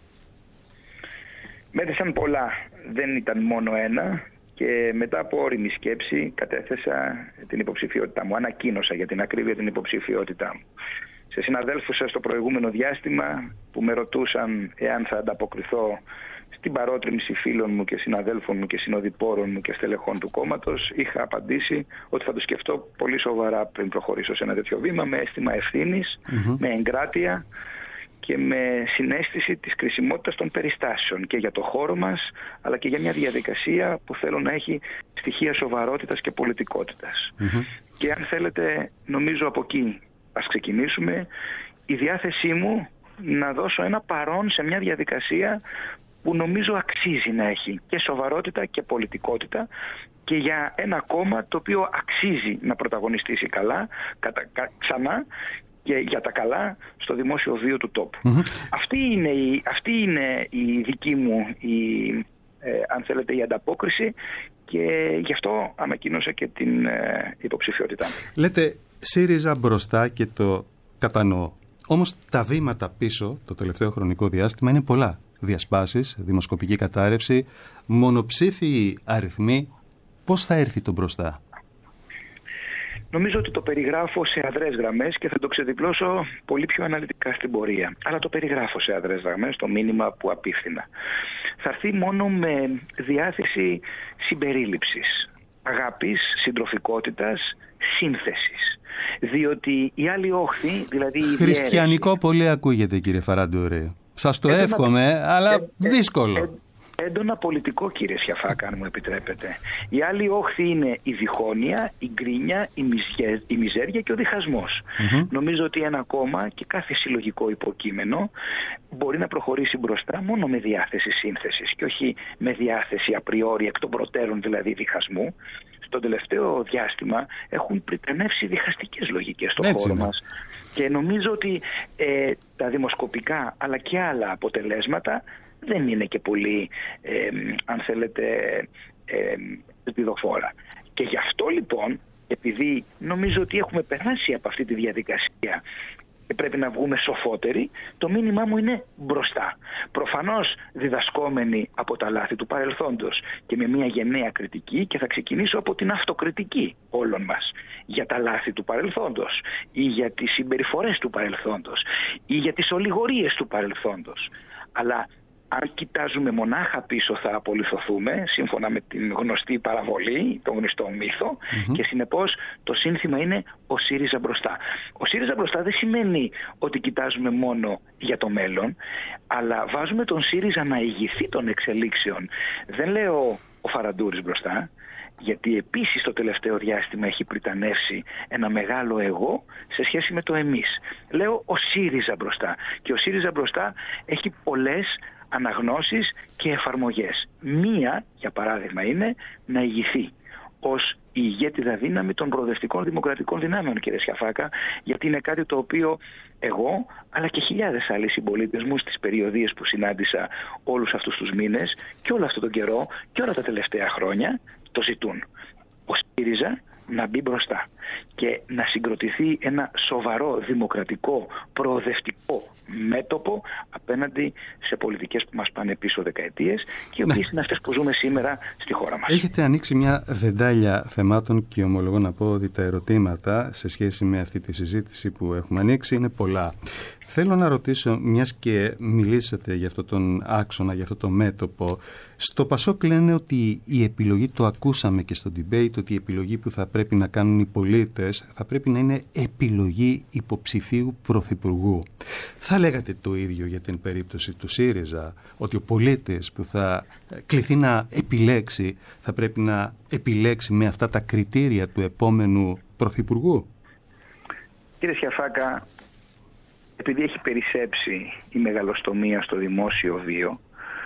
Μέτρησαν πολλά, δεν ήταν μόνο ένα και μετά από όριμη σκέψη κατέθεσα την υποψηφιότητά μου, ανακοίνωσα για την ακρίβεια την υποψηφιότητά μου. Σε συναδέλφους σας στο προηγούμενο διάστημα που με ρωτούσαν εάν θα ανταποκριθώ στην παρότρινση φίλων μου και συναδέλφων μου και συνοδοιπόρων μου και στελεχών του κόμματος, είχα απαντήσει ότι θα το σκεφτώ πολύ σοβαρά πριν προχωρήσω σε ένα τέτοιο βήμα, με αίσθημα ευθύνης, mm-hmm. με εγκράτεια και με συναίσθηση της κρισιμότητας των περιστάσεων και για το χώρο μας, αλλά και για μια διαδικασία που θέλω να έχει στοιχεία σοβαρότητας και πολιτικότητας. Mm-hmm. Και αν θέλετε, νομίζω από εκεί ας ξεκινήσουμε, η διάθεσή μου να δώσω ένα παρόν σε μια διαδικασία που νομίζω αξίζει να έχει και σοβαρότητα και πολιτικότητα και για ένα κόμμα το οποίο αξίζει να πρωταγωνιστήσει καλά, κατα, κα, ξανά και για τα καλά στο δημόσιο βίο του τόπου. Mm-hmm. Αυτή, είναι η, αυτή είναι η δική μου η, ε, αν θέλετε, η ανταπόκριση και γι' αυτό ανακοίνωσα και την ε, υποψηφιότητά μου. Λέτε ΣΥΡΙΖΑ μπροστά και το κατανοώ. Όμως τα βήματα πίσω το τελευταίο χρονικό διάστημα είναι πολλά. Διασπάσεις, δημοσκοπική κατάρρευση, μονοψήφιοι αριθμοί. Πώς θα έρθει το μπροστά? Νομίζω ότι το περιγράφω σε αδρές γραμμές και θα το ξεδιπλώσω πολύ πιο αναλυτικά στην πορεία. Αλλά το περιγράφω σε αδρές γραμμές, το μήνυμα που απίφθηνα. Θα έρθει μόνο με διάθεση συμπερίληψης, αγάπης, συντροφικότητας, σύνθεσης. Διότι η άλλη όχθη, δηλαδή η χριστιανικό διέρεση... πολύ ακούγεται, κύριε Φαραντούρη. Σας το έντονα, εύχομαι, ε, αλλά ε, δύσκολο. Ε, ε, έντονα πολιτικό, κύριε Σιαφάκα, αν μου επιτρέπετε. Η άλλη όχθη είναι η διχόνοια, η γκρίνια, η, μιζιέ, η μιζέρια και ο διχασμός. Mm-hmm. Νομίζω ότι ένα κόμμα και κάθε συλλογικό υποκείμενο μπορεί να προχωρήσει μπροστά μόνο με διάθεση σύνθεσης και όχι με διάθεση απριόρι, εκ των προτέρων δηλαδή διχασμού. Στο τελευταίο διάστημα έχουν πριτανεύσει διχαστικές λογικές στον χώρο μας. Και νομίζω ότι ε, τα δημοσκοπικά αλλά και άλλα αποτελέσματα δεν είναι και πολύ, ε, αν θέλετε, ε, σπιδοφόρα. Και γι' αυτό λοιπόν, επειδή νομίζω ότι έχουμε περάσει από αυτή τη διαδικασία και πρέπει να βγούμε σοφότεροι, το μήνυμά μου είναι μπροστά. Προφανώς διδασκόμενοι από τα λάθη του παρελθόντος και με μια γενναία κριτική, και θα ξεκινήσω από την αυτοκριτική όλων μας για τα λάθη του παρελθόντος ή για τις συμπεριφορές του παρελθόντος ή για τις ολιγορίες του παρελθόντος. Αλλά αν κοιτάζουμε μονάχα πίσω θα απολυθωθούμε, σύμφωνα με την γνωστή παραβολή, τον γνωστό μύθο, mm-hmm. και συνεπώς το σύνθημα είναι ο ΣΥΡΙΖΑ μπροστά. Ο ΣΥΡΙΖΑ μπροστά δεν σημαίνει ότι κοιτάζουμε μόνο για το μέλλον, αλλά βάζουμε τον ΣΥΡΙΖΑ να ηγηθεί των εξελίξεων. Δεν λέω ο Φαραντούρης μπροστά, γιατί επίσης το τελευταίο διάστημα έχει πριτανεύσει ένα μεγάλο εγώ σε σχέση με το εμείς. Λέω ο ΣΥΡΙΖΑ μπροστά. Και ο ΣΥΡΙΖΑ μπροστά έχει πολλές αναγνώσεις και εφαρμογές. Μία, για παράδειγμα, είναι να ηγηθεί ως η ηγέτιδα δύναμη των προοδευτικών δημοκρατικών δυνάμεων, κύριε Σιαφάκα, γιατί είναι κάτι το οποίο εγώ, αλλά και χιλιάδες άλλοι συμπολίτες μου στις περιοδίες που συνάντησα όλους αυτούς τους μήνες και όλο αυτόν τον καιρό και όλα τα τελευταία χρόνια το ζητούν. Ο ΣΥΡΙΖΑ να μπει μπροστά. και να συγκροτηθεί ένα σοβαρό, δημοκρατικό, προοδευτικό μέτωπο απέναντι σε πολιτικές που μας πάνε πίσω δεκαετίες και οι οποίες ναι. είναι αυτές που ζούμε σήμερα στη χώρα μας. Έχετε ανοίξει μια βεντάλια θεμάτων και ομολογώ να πω ότι τα ερωτήματα σε σχέση με αυτή τη συζήτηση που έχουμε ανοίξει είναι πολλά. Θέλω να ρωτήσω, μιας και μιλήσατε για αυτόν τον άξονα, για αυτό το μέτωπο, στο Πασόκ λένε ότι η επιλογή, το ακούσαμε και στο debate, ότι η επιλογή που θα πρέπει να κάνουν οι πολίτες θα πρέπει να είναι επιλογή υποψηφίου πρωθυπουργού. Θα λέγατε το ίδιο για την περίπτωση του ΣΥΡΙΖΑ, ότι ο πολίτης που θα κληθεί να επιλέξει θα πρέπει να επιλέξει με αυτά τα κριτήρια του επόμενου πρωθυπουργού? Κύριε Σιαφάκα, επειδή έχει περισσέψει η μεγαλοστομία στο δημόσιο βίο,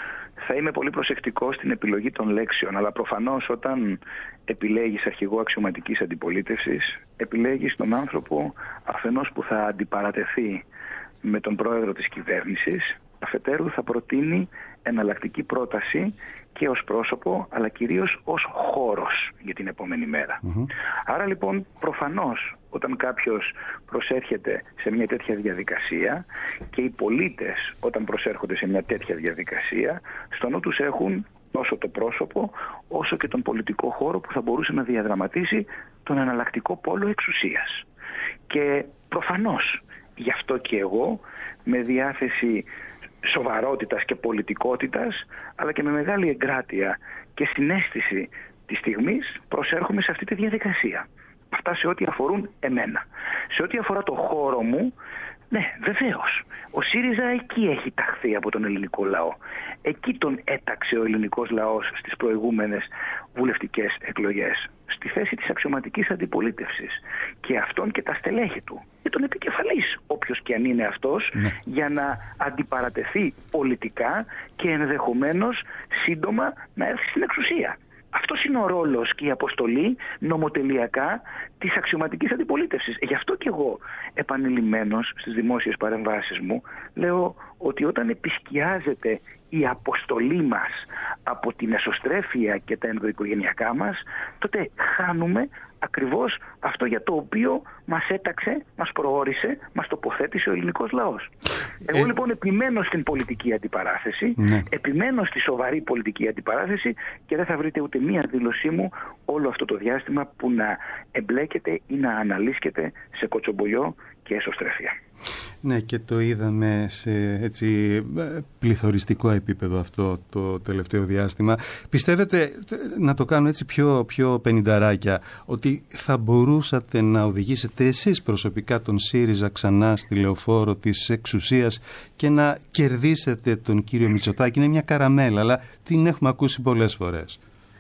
θα είμαι πολύ προσεκτικός στην επιλογή των λέξεων, αλλά προφανώς όταν επιλέγεις αρχηγό αξιωματικής αντιπολίτευσης, επιλέγεις τον άνθρωπο αφενός που θα αντιπαρατεθεί με τον πρόεδρο της κυβέρνησης, αφετέρου θα προτείνει εναλλακτική πρόταση και ως πρόσωπο, αλλά κυρίως ως χώρος για την επόμενη μέρα. Mm-hmm. Άρα λοιπόν προφανώς όταν κάποιος προσέρχεται σε μια τέτοια διαδικασία και οι πολίτες όταν προσέρχονται σε μια τέτοια διαδικασία, στο νου τους έχουν τόσο το πρόσωπο όσο και τον πολιτικό χώρο που θα μπορούσε να διαδραματίσει τον εναλλακτικό πόλο εξουσίας. Και προφανώς γι' αυτό και εγώ με διάθεση σοβαρότητας και πολιτικότητας, αλλά και με μεγάλη εγκράτεια και συναίσθηση της στιγμής προσέρχομαι σε αυτή τη διαδικασία. Αυτά σε ό,τι αφορούν εμένα. Σε ό,τι αφορά το χώρο μου, ναι, βεβαίως. Ο ΣΥΡΙΖΑ εκεί έχει ταχθεί από τον ελληνικό λαό. Εκεί τον έταξε ο ελληνικός λαός στις προηγούμενες βουλευτικές εκλογές. Στη θέση της αξιωματικής αντιπολίτευσης. Και αυτόν και τα στελέχη του. Και τον επικεφαλής, όποιος και αν είναι αυτός, ναι. για να αντιπαρατεθεί πολιτικά και ενδεχομένως σύντομα να έρθει στην εξουσία. Αυτός είναι ο ρόλος και η αποστολή νομοτελειακά της αξιωματικής αντιπολίτευσης. Γι' αυτό και εγώ επανειλημμένος στις δημόσιες παρεμβάσεις μου λέω ότι όταν επισκιάζεται η αποστολή μας από την εσωστρέφεια και τα ενδοοικογενειακά μας, τότε χάνουμε ακριβώς αυτό για το οποίο μας έταξε, μας προώρισε, μας τοποθέτησε ο ελληνικός λαός. Εγώ ε... λοιπόν επιμένω στην πολιτική αντιπαράθεση, ναι. επιμένω στη σοβαρή πολιτική αντιπαράθεση και δεν θα βρείτε ούτε μία δήλωσή μου όλο αυτό το διάστημα που να εμπλέκεται ή να αναλύσκεται σε κοτσομπολιό και εσωστρέφεια. Ναι, και το είδαμε σε έτσι πληθωριστικό επίπεδο αυτό το τελευταίο διάστημα. Πιστεύετε, να το κάνω έτσι πιο, πιο πενηνταράκια, ότι θα μπορούσατε να οδηγήσετε εσείς προσωπικά τον ΣΥΡΙΖΑ ξανά στη λεωφόρο της εξουσίας και να κερδίσετε τον κύριο Μητσοτάκη? Είναι μια καραμέλα, αλλά την έχουμε ακούσει πολλές φορές.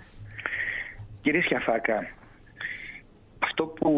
Κύριε Σιαφάκα, αυτό που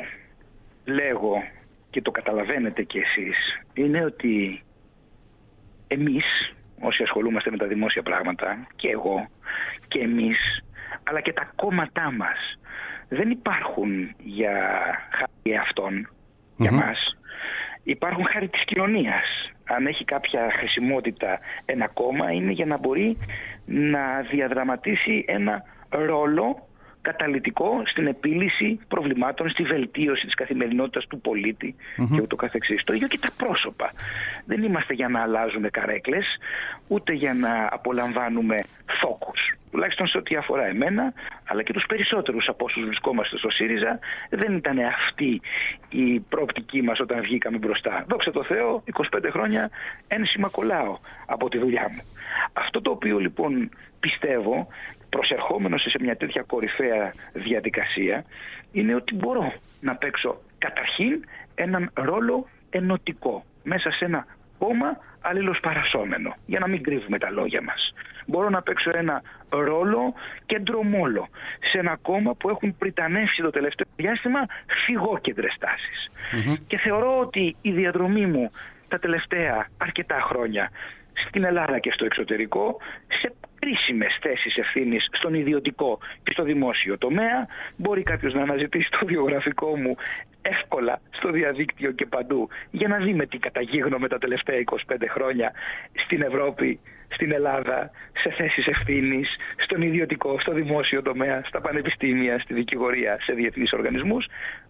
λέγω και το καταλαβαίνετε κι εσείς, είναι ότι εμείς, όσοι ασχολούμαστε με τα δημόσια πράγματα, και εγώ και εμείς, αλλά και τα κόμματά μας, δεν υπάρχουν για χάρη αυτών, mm-hmm. για μας. Υπάρχουν χάρη της κοινωνίας. Αν έχει κάποια χρησιμότητα ένα κόμμα, είναι για να μπορεί να διαδραματίσει ένα ρόλο καταλυτικό στην επίλυση προβλημάτων, στη βελτίωση της καθημερινότητας του πολίτη mm-hmm. και ούτω καθεξής. Το ίδιο και τα πρόσωπα. Δεν είμαστε για να αλλάζουμε καρέκλες, ούτε για να απολαμβάνουμε φόκους. Τουλάχιστον σε ό,τι αφορά εμένα, αλλά και τους περισσότερους από όσους βρισκόμαστε στο ΣΥΡΙΖΑ, δεν ήταν αυτή η προοπτική μας όταν βγήκαμε μπροστά. Δόξα τω Θεώ, είκοσι πέντε χρόνια ένσημα κολλάω από τη δουλειά μου. Αυτό το οποίο λοιπόν πιστεύω, προσερχόμενος σε μια τέτοια κορυφαία διαδικασία, είναι ότι μπορώ να παίξω καταρχήν έναν ρόλο ενωτικό μέσα σε ένα κόμμα αλληλοσπαρασσόμενο, για να μην κρύβουμε τα λόγια μας. Μπορώ να παίξω ένα ρόλο κεντρομόλο σε ένα κόμμα που έχουν πριτανεύσει το τελευταίο διάστημα φυγόκεντρες τάσεις. Mm-hmm. Και θεωρώ ότι η διαδρομή μου τα τελευταία αρκετά χρόνια στην Ελλάδα και στο εξωτερικό, σε κρίσιμες θέσεις ευθύνης στον ιδιωτικό και στο δημόσιο τομέα, μπορεί κάποιος να αναζητήσει το βιογραφικό μου εύκολα στο διαδίκτυο και παντού, για να δει με τι καταγίγνομαι τα τελευταία είκοσι πέντε χρόνια στην Ευρώπη, στην Ελλάδα, σε θέσεις ευθύνης, στον ιδιωτικό, στο δημόσιο τομέα, στα πανεπιστήμια, στη δικηγορία, σε διεθνείς οργανισμούς.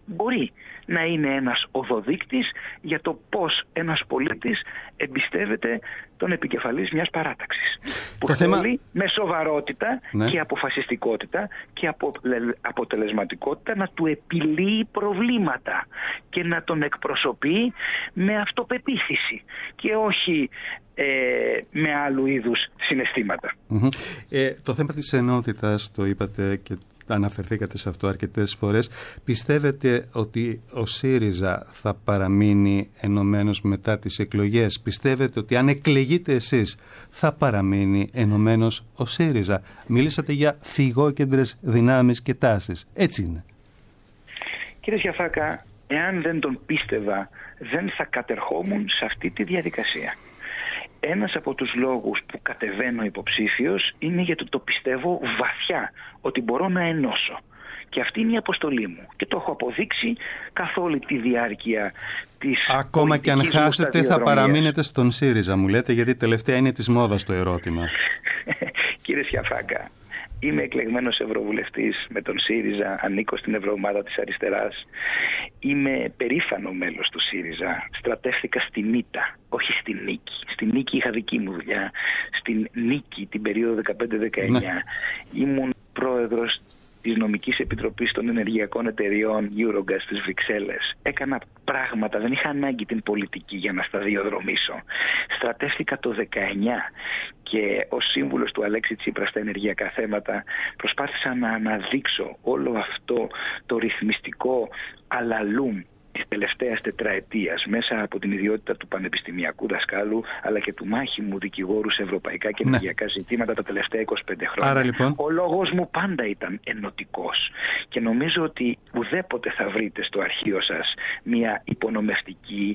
μπορεί να είναι ένας οδοδείκτης για το πώς ένας πολίτης εμπιστεύεται τον επικεφαλής μιας παράταξης. Που θέλει θέμα... με σοβαρότητα ναι. και αποφασιστικότητα και αποτελεσματικότητα να του επιλύει προβλήματα και να τον εκπροσωπεί με αυτοπεποίθηση και όχι ε, με άλλου είδους συναισθήματα. Mm-hmm. Ε, το θέμα της ενότητας το είπατε και αναφερθήκατε σε αυτό αρκετές φορές. Πιστεύετε ότι ο ΣΥΡΙΖΑ θα παραμείνει ενωμένος μετά τις εκλογές? Πιστεύετε ότι αν εκλεγείτε εσείς θα παραμείνει ενωμένος ο ΣΥΡΙΖΑ? Μίλησατε για φυγόκεντρες δυνάμεις και τάσεις. Έτσι είναι. Κύριε Σιαφάκα, εάν δεν τον πίστευα, δεν θα κατερχόμουν σε αυτή τη διαδικασία. Ένας από τους λόγους που κατεβαίνω υποψήφιος είναι γιατί το πιστεύω βαθιά ότι μπορώ να ενώσω. Και αυτή είναι η αποστολή μου. Και το έχω αποδείξει καθ' όλη τη διάρκεια της. Ακόμα και αν χάσετε θα παραμείνετε στον ΣΥΡΙΖΑ, μου λέτε, γιατί τελευταία είναι της μόδας το ερώτημα. Κύριε Σιαφάκα, είμαι εκλεγμένος ευρωβουλευτής με τον ΣΥΡΙΖΑ, ανήκω στην Ευρωομάδα της Αριστεράς. Είμαι περήφανο μέλος του ΣΥΡΙΖΑ. Στρατεύτηκα στην ήττα, όχι στην νίκη. Στην νίκη είχα δική μου δουλειά. Στην νίκη την περίοδο δεκαπέντε δεκαεννιά ναι. ήμουν πρόεδρος της Νομικής Επιτροπής των Ενεργειακών Εταιριών Eurogas στις Βρυξέλλες. Έκανα πράγματα, δεν είχα ανάγκη την πολιτική για να σταδιοδρομήσω. Στρατεύτηκα το δεκαεννιά και ως σύμβουλος του Αλέξη Τσίπρα στα ενεργειακά θέματα προσπάθησα να αναδείξω όλο αυτό το ρυθμιστικό αλαλούμ της τελευταίας τετραετίας μέσα από την ιδιότητα του πανεπιστημιακού δασκάλου αλλά και του μάχημου δικηγόρου σε ευρωπαϊκά και ενεργειακά ναι. ζητήματα τα τελευταία είκοσι πέντε χρόνια. Άρα, λοιπόν... Ο λόγος μου πάντα ήταν ενωτικός και νομίζω ότι ουδέποτε θα βρείτε στο αρχείο σας μια υπονομευτική,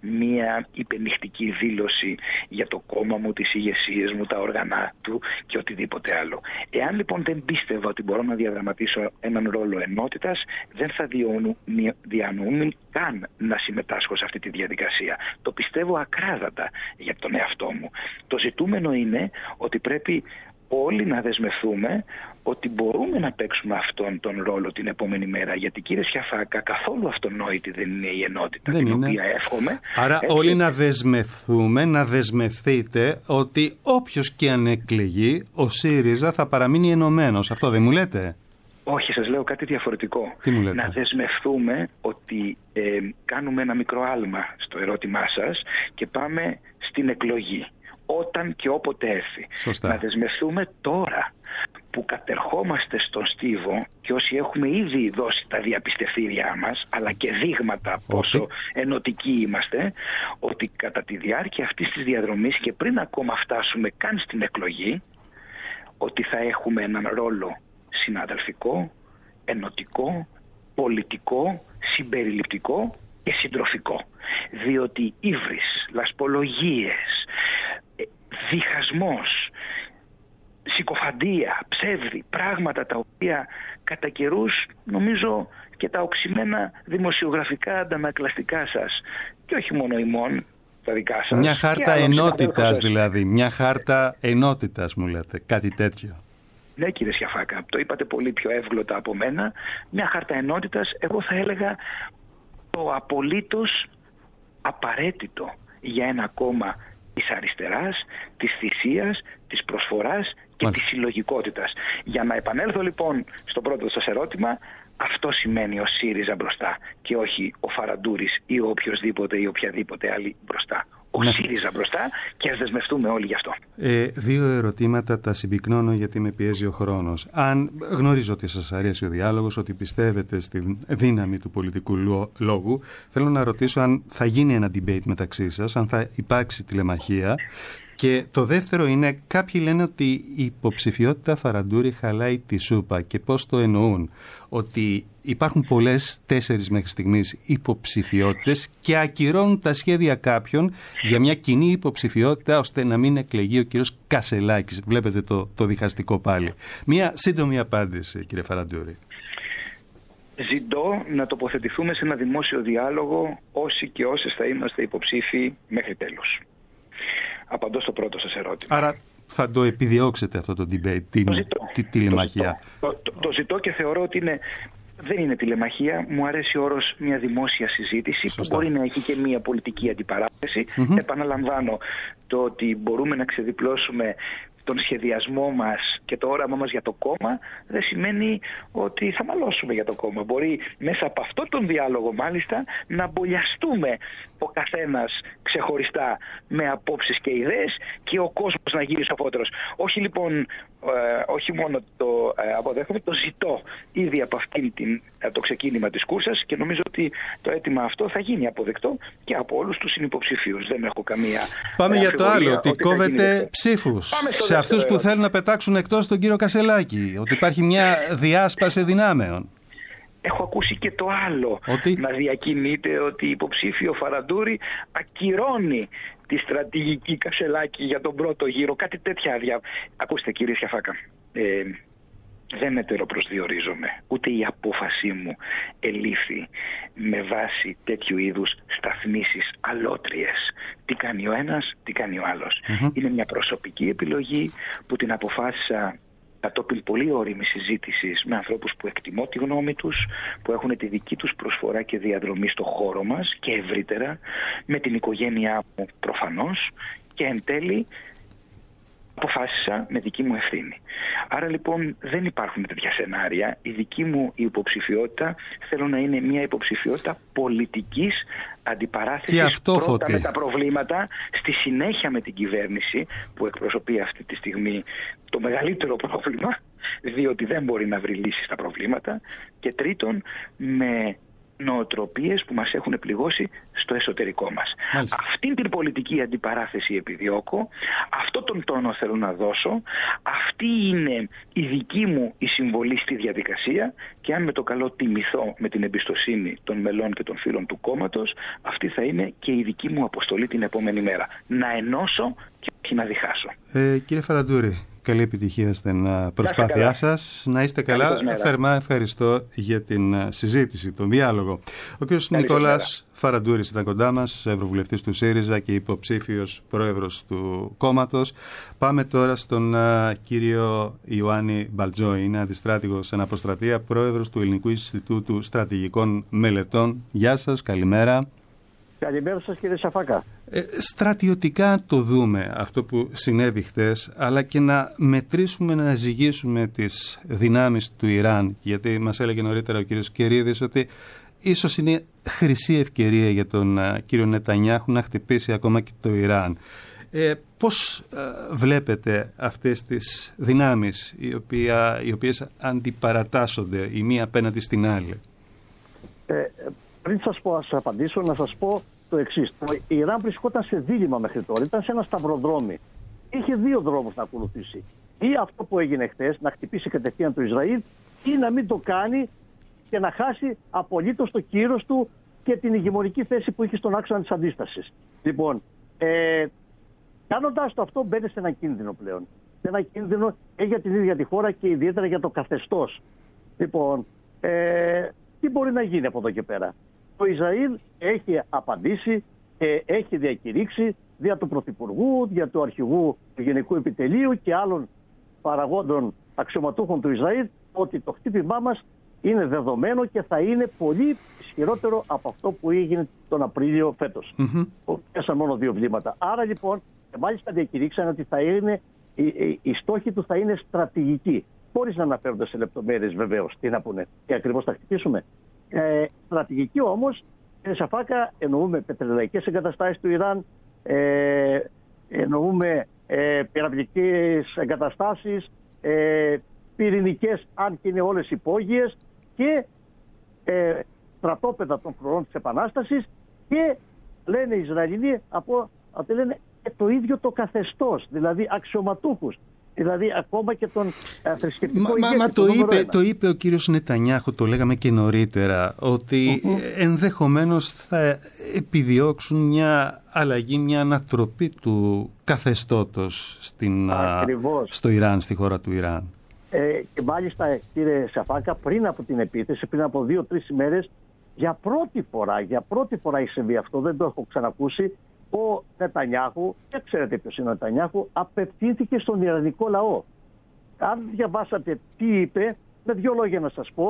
μια υπενυχτική δήλωση για το κόμμα μου, τις ηγεσίες μου, τα όργανα του και οτιδήποτε άλλο. Εάν λοιπόν δεν πίστευα ότι μπορώ να διαδραματίσω έναν ρόλο ενότητας, δεν θα διανοούμουν καν να συμμετάσχω σε αυτή τη διαδικασία. Το πιστεύω ακράδαντα για τον εαυτό μου. Το ζητούμενο είναι ότι πρέπει όλοι να δεσμευτούμε ότι μπορούμε να παίξουμε αυτόν τον ρόλο την επόμενη μέρα. Γιατί κύριε Σιαφάκα, καθόλου αυτονόητη δεν είναι η ενότητα δεν την είναι. οποία εύχομαι. Άρα έτσι... όλοι να δεσμευθούμε, να δεσμευτείτε ότι όποιος και αν εκλεγεί, ο ΣΥΡΙΖΑ θα παραμείνει ενωμένος. Αυτό δεν μου λέτε? Όχι, σας λέω κάτι διαφορετικό. Τι μου λέτε? Να δεσμευτούμε ότι ε, κάνουμε ένα μικρό άλμα στο ερώτημά σας και πάμε στην εκλογή. Όταν και όποτε έρθει. Σωστά. Να δεσμευτούμε τώρα που κατερχόμαστε στον στίβο και όσοι έχουμε ήδη δώσει τα διαπιστευτήριά μας αλλά και δείγματα πόσο ότι... ενωτικοί είμαστε, ότι κατά τη διάρκεια αυτής της διαδρομής και πριν ακόμα φτάσουμε καν στην εκλογή, ότι θα έχουμε έναν ρόλο συναδελφικό, ενωτικό, πολιτικό, συμπεριληπτικό και συντροφικό. Διότι ύβρις, λασπολογίες, διχασμός, συκοφαντία, ψεύδι, πράγματα τα οποία κατά καιρούς νομίζω και τα οξυμένα δημοσιογραφικά αντανακλαστικά σας και όχι μόνο ημών, τα δικά σας. Μια χάρτα ενότητας δηλαδή, μια χάρτα ενότητας μου λέτε, κάτι τέτοιο. Ναι κύριε Σιαφάκα, το είπατε πολύ πιο εύγλωτα από μένα. Μια χάρτα ενότητας, εγώ θα έλεγα το απολύτως απαραίτητο για ένα κόμμα της αριστεράς, της θυσίας, της προσφοράς και Μάλιστα. της συλλογικότητας. Για να επανέλθω λοιπόν στο πρώτο σας ερώτημα, αυτό σημαίνει ο ΣΥΡΙΖΑ μπροστά και όχι ο Φαραντούρης ή ο οποιοσδήποτε ή οποιαδήποτε άλλη μπροστά. Ο ναι. ΣΥΡΙΖΑ μπροστά και ας δεσμευτούμε όλοι γι' αυτό. Ε, δύο ερωτήματα, τα συμπυκνώνω γιατί με πιέζει ο χρόνος. Αν γνωρίζω ότι σας αρέσει ο διάλογος, ότι πιστεύετε στη δύναμη του πολιτικού λόγου, θέλω να ρωτήσω αν θα γίνει ένα debate μεταξύ σας, αν θα υπάρξει τηλεμαχία. Και το δεύτερο είναι, κάποιοι λένε ότι η υποψηφιότητα Φαραντούρη χαλάει τη σούπα. Και πώς το εννοούν? Ότι υπάρχουν πολλές, τέσσερις μέχρι στιγμής, υποψηφιότητες και ακυρώνουν τα σχέδια κάποιων για μια κοινή υποψηφιότητα ώστε να μην εκλεγεί ο κύριος Κασελάκης. Βλέπετε το, το διχαστικό πάλι. Μια σύντομη απάντηση, κύριε Φαραντούρη. Ζητώ να τοποθετηθούμε σε ένα δημόσιο διάλογο όσοι και όσες θα είμαστε υποψήφοι μέχρι τέλους. Απαντώ στο πρώτο σας ερώτημα. Άρα θα το επιδιώξετε αυτό το debate, την, το ζητώ. τη τηλεμαχία. Το, το, το, το ζητώ και θεωρώ ότι είναι δεν είναι τηλεμαχία. Μου αρέσει ο όρος μια δημόσια συζήτηση. Σωστά. Που μπορεί να έχει και μια πολιτική αντιπαράθεση. Mm-hmm. Επαναλαμβάνω, το ότι μπορούμε να ξεδιπλώσουμε τον σχεδιασμό μας και το όραμά μας για το κόμμα δεν σημαίνει ότι θα μαλώσουμε για το κόμμα. Μπορεί μέσα από αυτόν τον διάλογο μάλιστα να μπολιαστούμε ο καθένας ξεχωριστά με απόψεις και ιδέες και ο κόσμος να γίνει σοφότερος. Όχι λοιπόν, ε, όχι μόνο το ε, αποδέχομαι, το ζητώ ήδη από αυτήν την, το ξεκίνημα της κούρσας και νομίζω ότι το αίτημα αυτό θα γίνει αποδεκτό και από όλους τους συνυποψηφίους. Δεν έχω καμία... Πάμε για το άλλο, ότι κόβεται ψήφους σε αυτούς που θέλουν να πετάξουν εκτός τον κύριο Κασελάκη, ότι υπάρχει μια διάσπαση δυνάμεων. Έχω ακούσει και το άλλο, ότι... να διακινείται ότι υποψήφιο Φαραντούρη ακυρώνει τη στρατηγική Κασελάκη για τον πρώτο γύρο. Κάτι τέτοια δια... Ακούστε κύριε Σιαφάκα, ε, δεν ετεροπροσδιορίζομαι. Ούτε η απόφασή μου ελήφθη με βάση τέτοιου είδους σταθμίσεις αλότριες. Τι κάνει ο ένας, τι κάνει ο άλλος. Mm-hmm. Είναι μια προσωπική επιλογή που την αποφάσισα κατόπιν πολύ όριμης συζήτησης με ανθρώπους που εκτιμώ τη γνώμη τους, που έχουν τη δική τους προσφορά και διαδρομή στο χώρο μας και ευρύτερα, με την οικογένειά μου προφανώς, και εν τέλει αποφάσισα με δική μου ευθύνη. Άρα λοιπόν δεν υπάρχουν τέτοια σενάρια. Η δική μου υποψηφιότητα θέλω να είναι μια υποψηφιότητα πολιτικής αντιπαράθεσης πρώτα με τα προβλήματα, στη συνέχεια με την κυβέρνηση που εκπροσωπεί αυτή τη στιγμή το μεγαλύτερο πρόβλημα, διότι δεν μπορεί να βρει λύσεις στα προβλήματα, και τρίτον με νοοτροπίες που μας έχουν πληγώσει στο εσωτερικό μας. Μάλιστα. Αυτήν την πολιτική αντιπαράθεση επιδιώκω, αυτό τον τόνο θέλω να δώσω, αυτή είναι η δική μου η συμβολή στη διαδικασία και αν με το καλό τιμηθώ με την εμπιστοσύνη των μελών και των φίλων του κόμματος, αυτή θα είναι και η δική μου αποστολή την επόμενη μέρα. Να ενώσω και όχι να διχάσω. Ε, κύριε Φαραντούρη, καλή επιτυχία στην προσπάθειά σας. Να είστε καλά. Θερμά ευχαριστώ για την συζήτηση, τον διάλογο. Ο κ. Νικόλας Φαραντούρης ήταν κοντά μας, ευρωβουλευτής του ΣΥΡΙΖΑ και υποψήφιος πρόεδρος του κόμματος. Πάμε τώρα στον uh, κύριο Ιωάννη Μπαλτζόη. Είναι αντιστράτηγος εν αποστρατεία, πρόεδρος του Ελληνικού Ινστιτούτου Στρατηγικών Μελετών. Γεια σας, καλημέρα. Καλημέρα σας κύριε Σαφάκα. Ε, στρατιωτικά το δούμε αυτό που συνέβη χθες, αλλά και να μετρήσουμε, να ζυγίσουμε τις δυνάμεις του Ιράν, γιατί μας έλεγε νωρίτερα ο κύριος Κερίδης ότι ίσως είναι χρυσή ευκαιρία για τον uh, κύριο Νετανιάχου να χτυπήσει ακόμα και το Ιράν. Ε, πώς uh, βλέπετε αυτές τις δυνάμεις οι, οποία, οι οποίες αντιπαρατάσσονται η μία απέναντι στην άλλη? Ε, πριν σας πω, ας απαντήσω, να σας πω το εξής. Το Ιράν βρισκόταν σε δίλημμα μέχρι τώρα. Ήταν σε ένα σταυροδρόμι. Είχε δύο δρόμους να ακολουθήσει. Ή αυτό που έγινε χθες, να χτυπήσει κατευθείαν το Ισραήλ, ή να μην το κάνει και να χάσει απολύτως το κύρος του και την ηγεμονική θέση που είχε στον άξονα της αντίστασης. Λοιπόν, ε, κάνοντας το αυτό μπαίνει σε ένα κίνδυνο πλέον. Σε ένα κίνδυνο και για την ίδια τη χώρα και ιδιαίτερα για το καθεστώς. Λοιπόν, ε, τι μπορεί να γίνει από εδώ και πέρα? Το Ισραήλ έχει απαντήσει και έχει διακηρύξει δια του Πρωθυπουργού, δια του Αρχηγού του Γενικού Επιτελείου και άλλων παραγόντων αξιωματούχων του Ισραήλ ότι το χτύπημά μας είναι δεδομένο και θα είναι πολύ ισχυρότερο από αυτό που έγινε τον Απρίλιο φέτος. Mm-hmm. Πέσαν μόνο δύο βλήματα. Άρα λοιπόν, και μάλιστα διακηρύξαν ότι θα είναι, οι, οι, οι στόχοι του θα είναι στρατηγικοί. Χωρίς να αναφέρονται σε λεπτομέρειες βεβαίως. Τι να πούνε και ακριβώς θα χτυπήσουμε. Ε, στρατηγική όμως, κύριε Σαφάκα, εννοούμε πετρελαϊκές εγκαταστάσεις του Ιράν, ε, εννοούμε ε, πυραυλικές εγκαταστάσεις, ε, πυρηνικές, αν και είναι όλες υπόγειες, και ε, στρατόπεδα των φρουρών της Επανάστασης και λένε οι Ισραηλινοί από, από λένε, και το ίδιο το καθεστώς, δηλαδή αξιωματούχους. Δηλαδή ακόμα και τον ε, θρησκευτικό Μα, ηγέτη, μα το, είπε, το είπε ο κύριος Νετανιάχου, το λέγαμε και νωρίτερα, ότι uh-huh. ενδεχομένως θα επιδιώξουν μια αλλαγή, μια ανατροπή του καθεστώτος στην, στο Ιράν, στη χώρα του Ιράν. Ε, και μάλιστα κύριε Σαφάκα, πριν από την επίθεση, πριν από δύο-τρεις ημέρες, για πρώτη φορά, για πρώτη φορά έχει συμβεί αυτό, δεν το έχω ξανακούσει, ο Νετανιάχου, δεν ξέρετε ποιος είναι ο Νετανιάχου, απευθύνθηκε στον Ιρανικό λαό. Αν διαβάσατε τι είπε, με δύο λόγια να σας πω,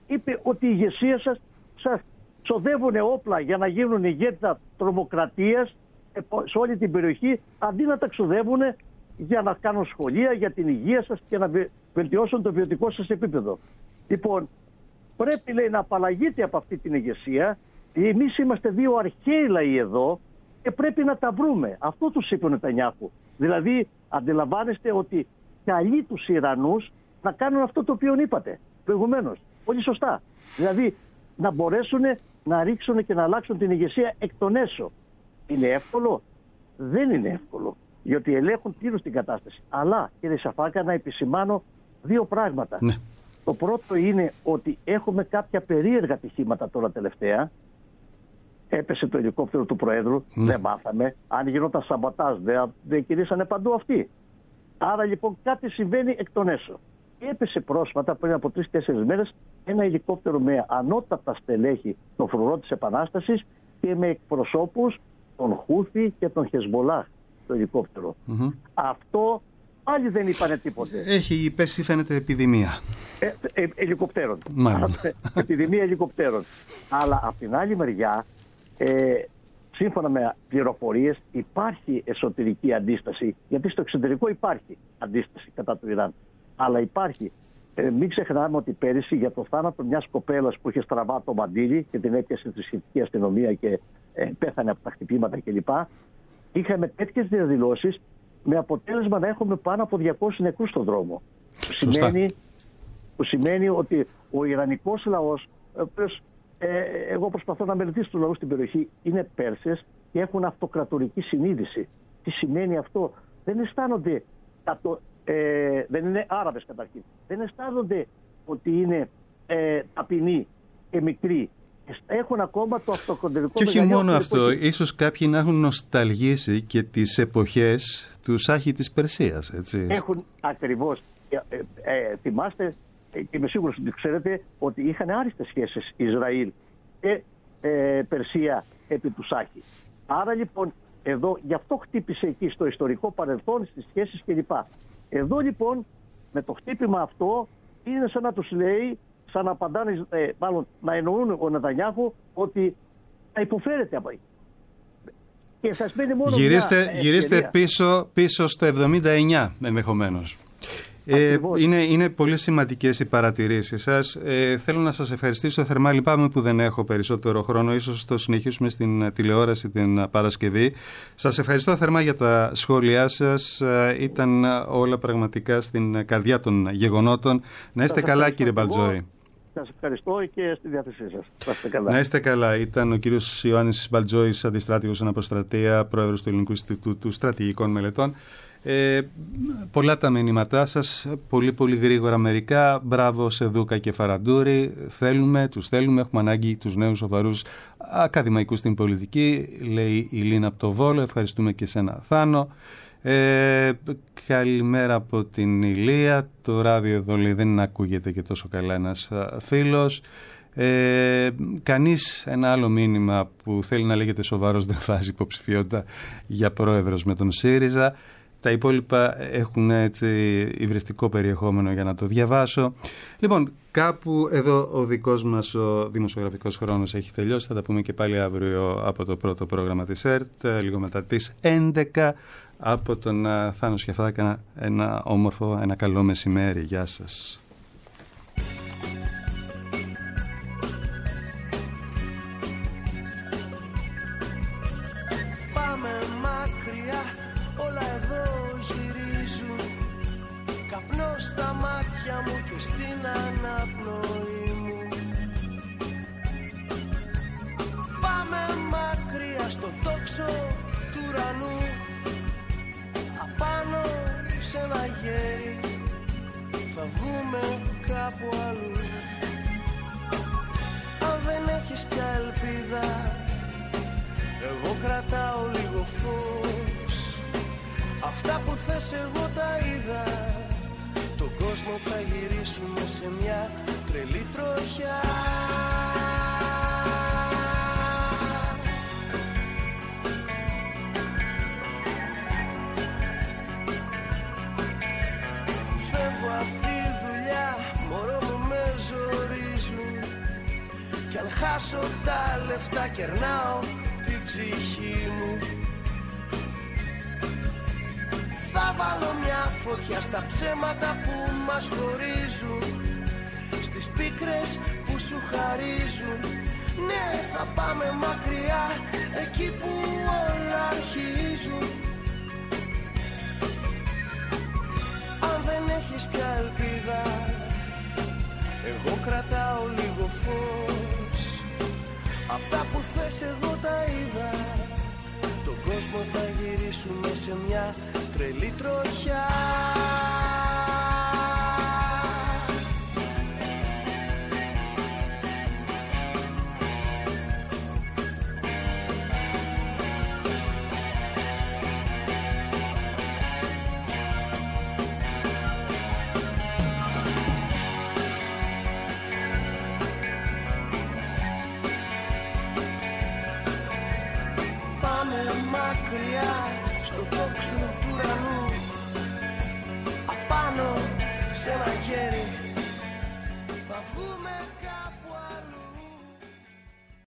είπε ότι η ηγεσία σας σας ξοδεύουν όπλα για να γίνουν ηγέτητα τρομοκρατίας σε όλη την περιοχή, αντί να τα ξοδεύουν για να κάνουν σχολεία, για την υγεία σας και να βελτιώσουν το βιωτικό σας επίπεδο. Λοιπόν, πρέπει, λέει, να απαλλαγείτε από αυτή την ηγεσία. Εμείς είμαστε δύο αρχαίοι λαοί εδώ και πρέπει να τα βρούμε. Αυτό τους είπε ο Νετανιάχου. Δηλαδή, αντιλαμβάνεστε ότι καλεί τους Ιρανούς να κάνουν αυτό το οποίο είπατε προηγουμένως. Πολύ σωστά. Δηλαδή, να μπορέσουν να ρίξουν και να αλλάξουν την ηγεσία εκ των έσω. Είναι εύκολο? Δεν είναι εύκολο. Γιατί ελέγχουν πλήρως την κατάσταση. Αλλά, κύριε Σαφάκα, να επισημάνω δύο πράγματα. Ναι. Το πρώτο είναι ότι έχουμε κάποια περίεργα ατυχήματα τώρα τελευταία. Έπεσε το ελικόπτερο του Προέδρου, ναι. Δεν μάθαμε. Αν γινόταν σαμπατάζ, δεν, δεν κηρύσσανε παντού αυτοί. Άρα λοιπόν κάτι συμβαίνει εκ των έσω. Έπεσε πρόσφατα, πριν από τρεις-τέσσερις μέρες, ένα ελικόπτερο με ανώτατα στελέχη των φρουρών της Επανάστασης και με εκπροσώπους των Χούθη και των Χεσμολάχ το ελικόπτερο. Mm-hmm. Αυτό πάλι δεν είπανε τίποτε. Έχει πέσει, φαίνεται, επιδημία. Ε, ε, ελικοπτέρων. Επιδημία ελικοπτέρων. Αλλά από την άλλη μεριά, ε, σύμφωνα με πληροφορίες, υπάρχει εσωτερική αντίσταση. Γιατί στο εξωτερικό υπάρχει αντίσταση κατά του Ιράν. Αλλά υπάρχει. Ε, μην ξεχνάμε ότι πέρυσι για το θάνατο μιας κοπέλας που είχε στραβά το μαντίλι και την έπιασε η σχετική αστυνομία και ε, πέθανε από τα χτυπήματα κλπ. Είχαμε τέτοιες διαδηλώσεις με αποτέλεσμα να έχουμε πάνω από διακόσιους νεκρούς στον δρόμο. Που σημαίνει, που σημαίνει ότι ο Ιρανικός λαός, ε, εγώ προσπαθώ να μελετήσω τους λαούς στην περιοχή, είναι Πέρσες και έχουν αυτοκρατορική συνείδηση. Τι σημαίνει αυτό? Δεν αισθάνονται, ε, δεν είναι Άραβες καταρχήν, δεν αισθάνονται ότι είναι ε, ταπεινοί και μικροί. Έχουν ακόμα το αυτοκρατορικό. Και όχι μόνο αυτό, ίσως κάποιοι να έχουν νοσταλγήσει και τις εποχές του Σάχη της Περσίας, έτσι. Έχουν ακριβώς. Ε, ε, ε, θυμάστε, ε, και είμαι σίγουρος ότι ξέρετε, ότι είχαν άριστες σχέσεις Ισραήλ και ε, Περσία επί του Σάχη. Άρα λοιπόν, εδώ γι' αυτό χτύπησε εκεί στο ιστορικό παρελθόν, στις σχέσεις κλπ. Εδώ λοιπόν, με το χτύπημα αυτό, είναι σαν να τους λέει, σαν να απαντάνε, ε, μάλλον να εννοούν ο Νετανιάχου ότι θα υποφέρεται από εκεί. Και σας μένει μόνο γυρίστε, μια γυρίστε πίσω, πίσω στο εβδομήντα εννιά ενδεχομένως. Ε, είναι, είναι πολύ σημαντικές οι παρατηρήσεις σας. Ε, θέλω να σας ευχαριστήσω θερμά. Λυπάμαι που δεν έχω περισσότερο χρόνο. Ίσως το συνεχίσουμε στην τηλεόραση την Παρασκευή. Σας ευχαριστώ θερμά για τα σχόλιά σας. Ε, ήταν όλα πραγματικά στην καρδιά των γεγονότων. Να είστε καλά, κύριε Μπαλτζόη. Σας ευχαριστώ και στη διάθεσή σας. Να είστε καλά. Να είστε καλά. Ήταν ο κύριος Ιωάννης Μπαλτζόης, αντιστράτηγος αναποστρατεία, πρόεδρος του Ελληνικού Ινστιτούτου Στρατηγικών Μελετών. Ε, πολλά τα μηνύματά σας, πολύ πολύ γρήγορα μερικά. Μπράβο σε Δούκα και Φαραντούρη. Θέλουμε, τους θέλουμε, έχουμε ανάγκη τους νέους σοβαρούς ακαδημαϊκούς στην πολιτική, λέει η Λίνα από το Βόλο. Ευχαριστούμε και σένα, Θάνο. Ε, καλημέρα από την Ηλία. Το ράδιο εδώ, λέει, δεν ακούγεται και τόσο καλά ένας φίλος. Ε, κανείς, ένα άλλο μήνυμα που θέλει να λέγεται σοβαρός, δεν βάζει υποψηφιότητα για πρόεδρος με τον ΣΥΡΙΖΑ. Τα υπόλοιπα έχουν έτσι υβριστικό περιεχόμενο για να το διαβάσω. Λοιπόν, κάπου εδώ ο δικός μας ο δημοσιογραφικός χρόνος έχει τελειώσει. Θα τα πούμε και πάλι αύριο από το πρώτο πρόγραμμα της ΕΡΤ, λίγο μετά τις έντεκα. Από τον Θάνο Σκεφάκα, ένα όμορφο, ένα καλό μεσημέρι. Γεια σας. Πάμε μακριά, όλα εδώ γυρίζουν. Καπνό στα μάτια μου και στην αναπνοή μου. Πάμε μακριά στο τόξο του ουρανού. Απάνω σε ένα γέρι θα βγούμε κάπου αλλού. Αν δεν έχεις πια ελπίδα, εγώ κρατάω λίγο φως. Αυτά που θες εγώ τα είδα. Τον κόσμο θα γυρίσουμε σε μια τρελή τροχιά. Φεύγω απ' τη δουλειά, μωρό μου με ζορίζουν. Κι αν χάσω τα λεφτά κερνάω την ψυχή μου. Θα βάλω μια φωτιά στα ψέματα που μας χωρίζουν, στις πίκρες που σου χαρίζουν. Ναι, θα πάμε μακριά, εκεί που όλα αρχίζουν. Αν δεν έχεις πια ελπίδα, εγώ κρατάω λίγο φως. Αυτά που θες εγώ τα είδα, τον κόσμο θα γυρίσουμε σε μια τρελή τροχιά. Μακριά στο τόξο του ουρανού, απάνω σε ένα χέρι θα βγούμε κάτω.